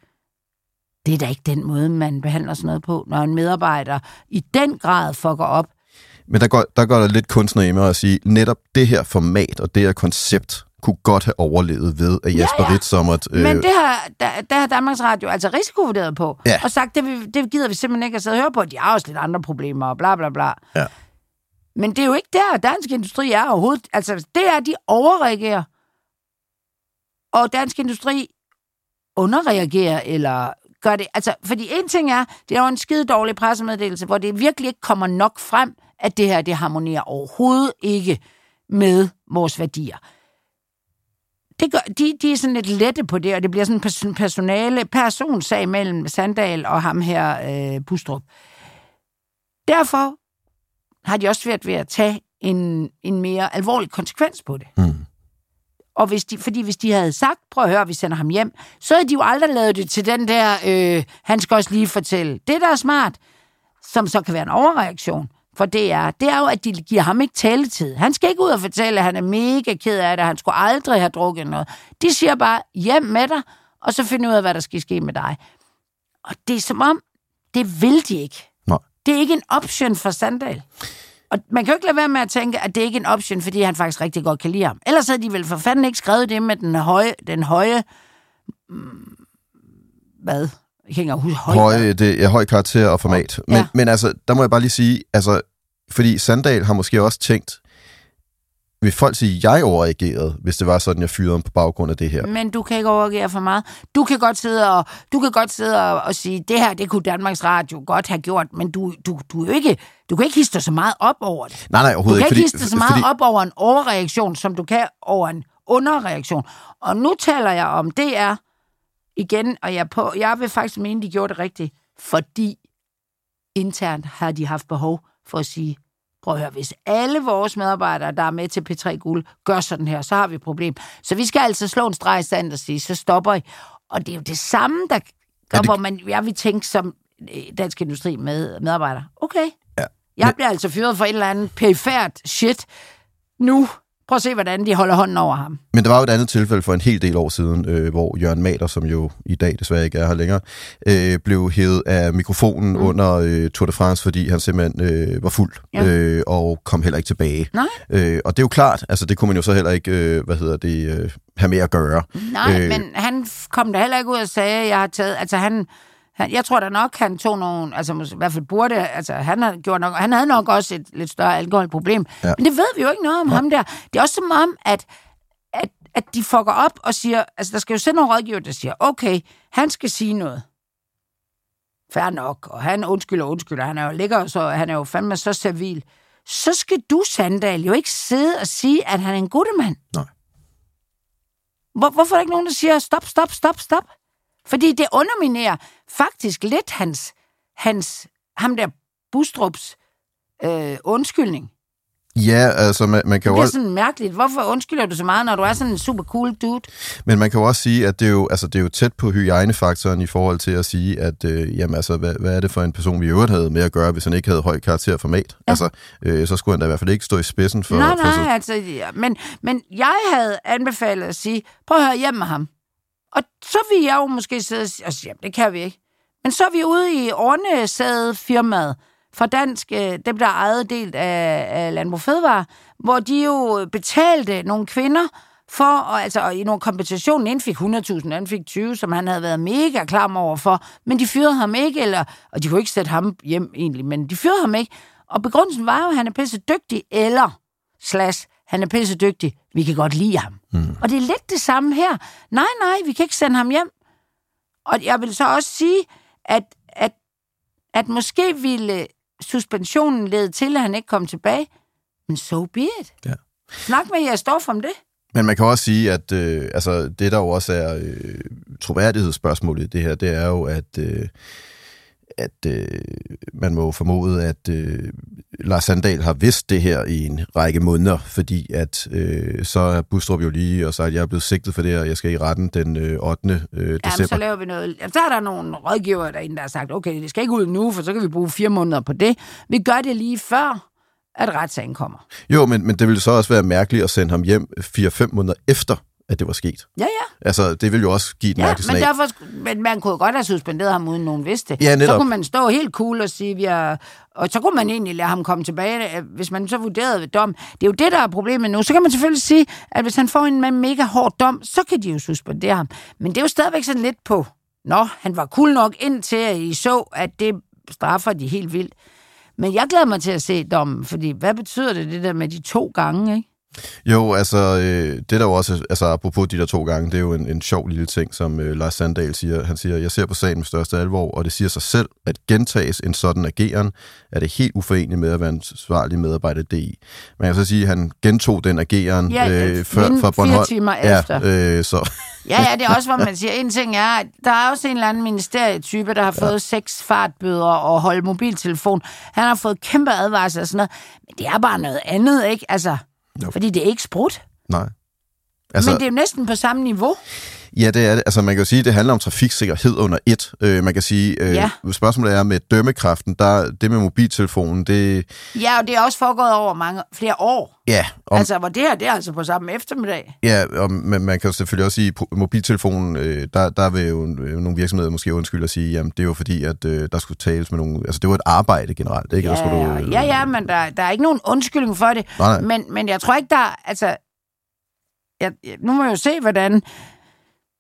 det er da ikke den måde, man behandler sådan noget på, når en medarbejder i den grad fucker op. Men der går der, går der lidt kunstner i mig at sige, netop det her format og det her koncept kunne godt have overlevet ved, at Jasper ja, ja. Ritz sommer... Øh... Men det har, der, der har Danmarks Radio altså risikovurderet på, ja. og sagt, det, det gider vi simpelthen ikke at sidde og høre på, de har også lidt andre problemer, og bla bla bla. Ja. Men det er jo ikke der, dansk industri er overhovedet. Altså, det er, at de overreagerer. Og dansk industri underreagerer, eller gør det... Altså, fordi en ting er, det er jo en skide dårlig pressemeddelelse, hvor det virkelig ikke kommer nok frem, at det her, det harmonerer overhovedet ikke med vores værdier. Det gør, de, de er sådan lidt lette på det, og det bliver sådan en personale, personsag mellem Sandahl og ham her, øh, Bustrup. Derfor har de også svært ved at tage en, en mere alvorlig konsekvens på det. Mm. Og hvis de, fordi hvis de havde sagt, prøv at høre, vi sender ham hjem, så havde de jo aldrig lavet det til den der, øh, han skal også lige fortælle. Det, der er smart, som så kan være en overreaktion, for det er, det er jo, at de giver ham ikke taletid. Han skal ikke ud og fortælle, at han er mega ked af det, han skulle aldrig have drukket noget. De siger bare, hjem med dig, og så find ud af, hvad der skal ske med dig. Og det er som om, det vil de ikke. Nej. Det er ikke en option for Sandahl. Og man kan jo ikke lade være med at tænke, at det ikke er en option, fordi han faktisk rigtig godt kan lide ham. Ellers havde de vel for fanden ikke skrevet det med den høje, den høje mm, hvad? Hænger høj, høj, det er høj karakter og format. Men, ja. men altså, der må jeg bare lige sige, altså, fordi Sandahl har måske også tænkt, vil folk sige, at jeg overreagerede, hvis det var sådan, jeg fyrede ham på baggrund af det her? Men du kan ikke overreagere for meget. Du kan godt sidde og, du kan godt sidde og, og sige, det her, det kunne Danmarks Radio godt have gjort, men du, du, du, er jo ikke, du kan ikke hisse dig så meget op over det. Nej, nej, overhovedet ikke. Du kan ikke. ikke hisse dig så meget fordi... op over en overreaktion, som du kan over en underreaktion. Og nu taler jeg om D R igen, og jeg, på, jeg vil faktisk mene, de gjorde det rigtigt, fordi internt har de haft behov for at sige, prøv at høre, hvis alle vores medarbejdere, der er med til P tre Guld, gør sådan her, så har vi et problem. Så vi skal altså slå en streg i sand og sige, så stopper I. Og det er jo det samme, der gør, det... hvor man, jeg vil tænke som Dansk Industri med medarbejdere. Okay, ja. jeg Men... bliver altså fyret for et eller andet perifært shit. Nu, prøv at se, hvordan de holder hånden over ham. Men der var jo et andet tilfælde for en hel del år siden, øh, hvor Jørgen Mader, som jo i dag desværre ikke er her længere, øh, blev hævet af mikrofonen mm. under øh, Tour de France, fordi han simpelthen øh, var fuld ja. øh, og kom heller ikke tilbage. Nej. Øh, og det er jo klart, altså det kunne man jo så heller ikke, øh, hvad hedder det, øh, have med at gøre. Nej, øh, men han kom da heller ikke ud og sagde, at jeg har taget, altså han... Jeg tror da nok, han tog nogle, altså i hvert fald burde, altså han havde, gjort nok, han havde nok også et lidt større alkoholproblem. Ja. Men det ved vi jo ikke noget om ja. ham der. Det er også som om, at, at, at de fucker op og siger, altså der skal jo sidde nogle rådgiver, der siger, okay, han skal sige noget. Fair nok, og han undskylder, undskylder, han er jo lækker, så han er jo fandme så servil. Så skal du, Sandahl, jo ikke sidde og sige, at han er en guttemand. Nej. Hvor, hvorfor er der ikke nogen, der siger, stop, stop, stop, stop? Fordi det underminerer faktisk lidt hans, hans ham der Bustrups øh, undskyldning. Ja, altså man, man kan jo også... også... Det er sådan mærkeligt. Hvorfor undskylder du så meget, når du er sådan en super cool dude? Men man kan jo også sige, at det er jo, altså, det er jo tæt på hygiejnefaktoren i forhold til at sige, at øh, jamen, altså, hvad, hvad er det for en person, vi i øvrigt havde med at gøre, hvis han ikke havde høj karakterformat? Ja. Altså, øh, så skulle han da i hvert fald ikke stå i spidsen for... Nej, nej, for så... altså... Ja, men, men jeg havde anbefalet at sige, prøv at høre hjem med ham. Og så vil jeg jo måske sidde og sige, jamen det kan vi ikke. Men så er vi ude i Ornesæde firmaet fra Dansk, dem der er ejet delt af, af Landbrug Fødevare, hvor de jo betalte nogle kvinder for, og, altså og i nogle kompensation, en fik hundrede tusind, anden fik tyve, som han havde været mega klam over for, men de fyrede ham ikke, eller, og de kunne ikke sætte ham hjem egentlig, men de fyrede ham ikke. Og begrundelsen var jo, at han er pisse dygtig, eller slash, han er pisse dygtig, vi kan godt lide ham. Mm. Og det er lidt det samme her. Nej, nej, vi kan ikke sende ham hjem. Og jeg vil så også sige, at, at, at måske ville suspensionen lede til, at han ikke kom tilbage. Men so be it. Ja. Snak med jer, står for om det. Men man kan også sige, at øh, altså, det der jo også er øh, troværdighedsspørgsmålet i det her, det er jo, at, øh, at øh, man må formode, at øh, Lars Sandahl har vidst det her i en række måneder, fordi at øh, så er Bustrup jo lige og sagt, at jeg er blevet sigtet for det, og jeg skal i retten den øh, ottende Øh, december. Jamen, så laver vi noget. Jamen, så er der nogle rådgivere derinde, der har sagt, okay, det skal ikke ud nu, for så kan vi bruge fire måneder på det. Vi gør det lige før, at retssagen kommer. Jo, men, men det ville så også være mærkeligt at sende ham hjem fire-fem måneder efter, at det var sket. Ja, ja. Altså, det ville jo også give et ja, mærkeligt men signal. derfor, men man kunne godt have suspenderet ham, uden nogen vidste. Ja, netop. Så kunne man stå helt cool og sige, vi er... og så kunne man egentlig lade ham komme tilbage, hvis man så vurderede ved dom. Det er jo det, der er problemet nu. Så kan man selvfølgelig sige, at hvis han får en mega hård dom, så kan de jo suspendere ham. Men det er jo stadigvæk sådan lidt på, nå, han var cool nok indtil, at I så, at det straffer de helt vildt. Men jeg glæder mig til at se dommen, fordi hvad betyder det, det der med de to gange, ikke? Jo, altså, øh, det der jo også, altså apropos de der to gange, det er jo en, en sjov lille ting, som øh, Lars Sandahl siger. Han siger, jeg ser på sagen med største alvor, og det siger sig selv, at gentages en sådan ageren, er det helt uforeneligt med at være en svarlig medarbejder i D I. Man kan så sige, at han gentog den ageren ja, øh, før fra Bornholm. fire timer ja, efter. Øh, så. ja, ja, det er også, hvor man siger, en ting er, at der er også en eller anden ministerietype, der har fået ja. seks fartbøder og holdt mobiltelefon. Han har fået kæmpe advarsler og sådan noget, men det er bare noget andet, ikke? Altså... Jo. Fordi det er ikke sprudt. Nej. Altså, men det er jo næsten på samme niveau. Ja, det er det. Altså, man kan jo sige, at det handler om trafiksikkerhed under et. Øh, man kan sige, øh, ja. spørgsmålet er med dømmekraften, der, det med mobiltelefonen, det... Ja, og det er også foregået over mange, flere år. Ja. Om, altså, hvor det her, det er altså på samme eftermiddag. Ja, og man, man kan jo selvfølgelig også sige, at mobiltelefonen, øh, der, der vil jo nogle virksomheder måske undskylde at sige, jamen, det er jo fordi, at øh, der skulle tales med nogle... Altså, det var et arbejde generelt, ikke? Ja, der skulle du, øh, ja, ja, men der, der er ikke nogen undskyldning for det. Nej, nej. Men, men jeg tror ikke, der... Altså, jeg, nu må jeg jo se, hvordan...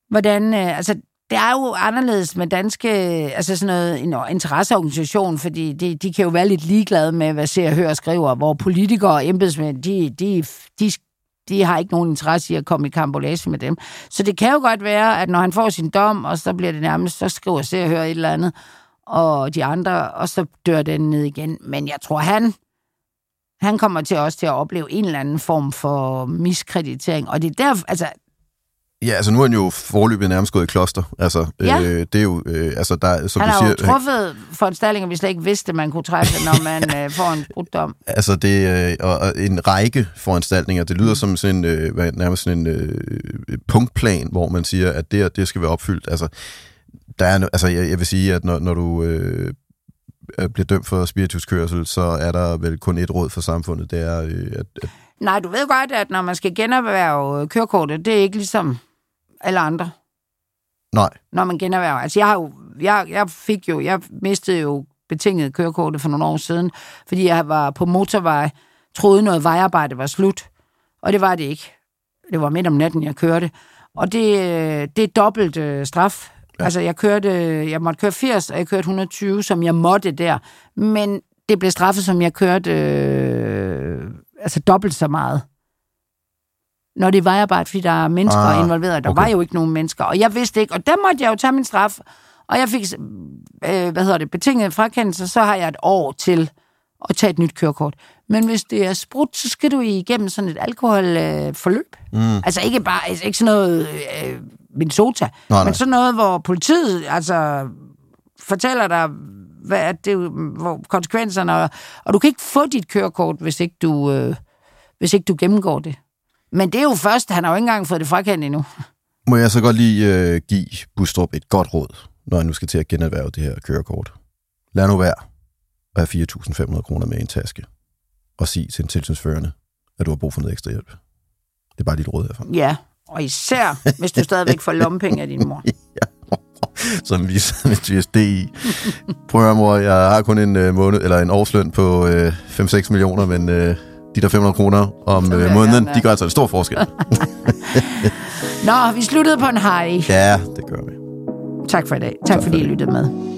hvordan... Øh, altså, det er jo anderledes med danske, altså sådan noget, en interesseorganisation, fordi de, de kan jo være lidt ligeglade med, hvad ser, hører og skriver, hvor politikere og embedsmænd, de, de, de, de har ikke nogen interesse i at komme i karambolage med dem. Så det kan jo godt være, at når han får sin dom, og så bliver det nærmest, så skriver ser og hører et eller andet, og de andre, og så dør den ned igen. Men jeg tror, han, han kommer til også til at opleve en eller anden form for miskreditering, og det er der, altså... Ja, altså nu er han jo foreløbig nærmest gået i kloster. Altså, ja. øh, det er jo, øh, altså der, som han du har siger... jo truffet foranstaltninger, vi slet ikke vidste, man kunne træffe, når man øh, får en bruddom. Altså, det øh, og, og en række foranstaltninger. Det lyder som sådan en, øh, nærmest sådan en øh, punktplan, hvor man siger, at det, det skal være opfyldt. Altså, der er, altså jeg, jeg vil sige, at når, når du øh, bliver dømt for spirituskørsel, så er der vel kun et råd for samfundet, det er... Øh, at, at Nej, du ved godt, at når man skal generhverve kørekortet, det er ikke ligesom alle andre. Nej. Når man generhverver. Altså, jeg har jo, jeg, jeg fik jo, jeg mistede jo betinget kørekortet for nogle år siden, fordi jeg var på motorvej, troede noget vejarbejde var slut, og det var det ikke. Det var midt om natten, jeg kørte. Og det, det er dobbelt øh, straf. Ja. Altså, jeg kørte, jeg måtte køre firs, og jeg kørte et hundrede og tyve, som jeg måtte der. Men det blev straffet, som jeg kørte, øh, altså dobbelt så meget. Når det er vejarbejde, fordi der er mennesker ah, involveret. Der okay. var jo ikke nogen mennesker, og jeg vidste ikke, og der måtte jeg jo tage min straf, og jeg fik, øh, hvad hedder det, betinget frakendelse, så har jeg et år til at tage et nyt kørekort. Men hvis det er sprut, så skal du igennem sådan et alkoholforløb. Øh, mm. Altså ikke bare, altså ikke sådan noget øh, Minnesota, nej, men nej. Sådan noget, hvor politiet altså fortæller dig, hvad er det, hvor konsekvenserne, og, og du kan ikke få dit kørekort, hvis ikke du, øh, hvis ikke du gennemgår det. Men det er jo først, han har jo ikke engang fået det frakendt endnu. Må jeg så godt lige øh, give Bustrup et godt råd, når han nu skal til at generhverve det her kørekort. Lad nu være at have fire tusind fem hundrede kroner med i en taske, og sig til en tilsynsførende, at du har brug for noget ekstra hjælp. Det er bare dit råd herfra. Ja, og især, hvis du stadigvæk får lommepenge af din mor. Ja, som viser med G S D I. Prøv at høre, mor, jeg har kun en øh, måned, eller en årsløn på øh, fem seks millioner, men... Øh, de der fem hundrede kroner om øh, måneden, gerne, de gør altså en stor forskel. Nå, vi sluttede på en hej. Ja, det gør vi. Tak for i dag. Tak, tak fordi I lyttede med.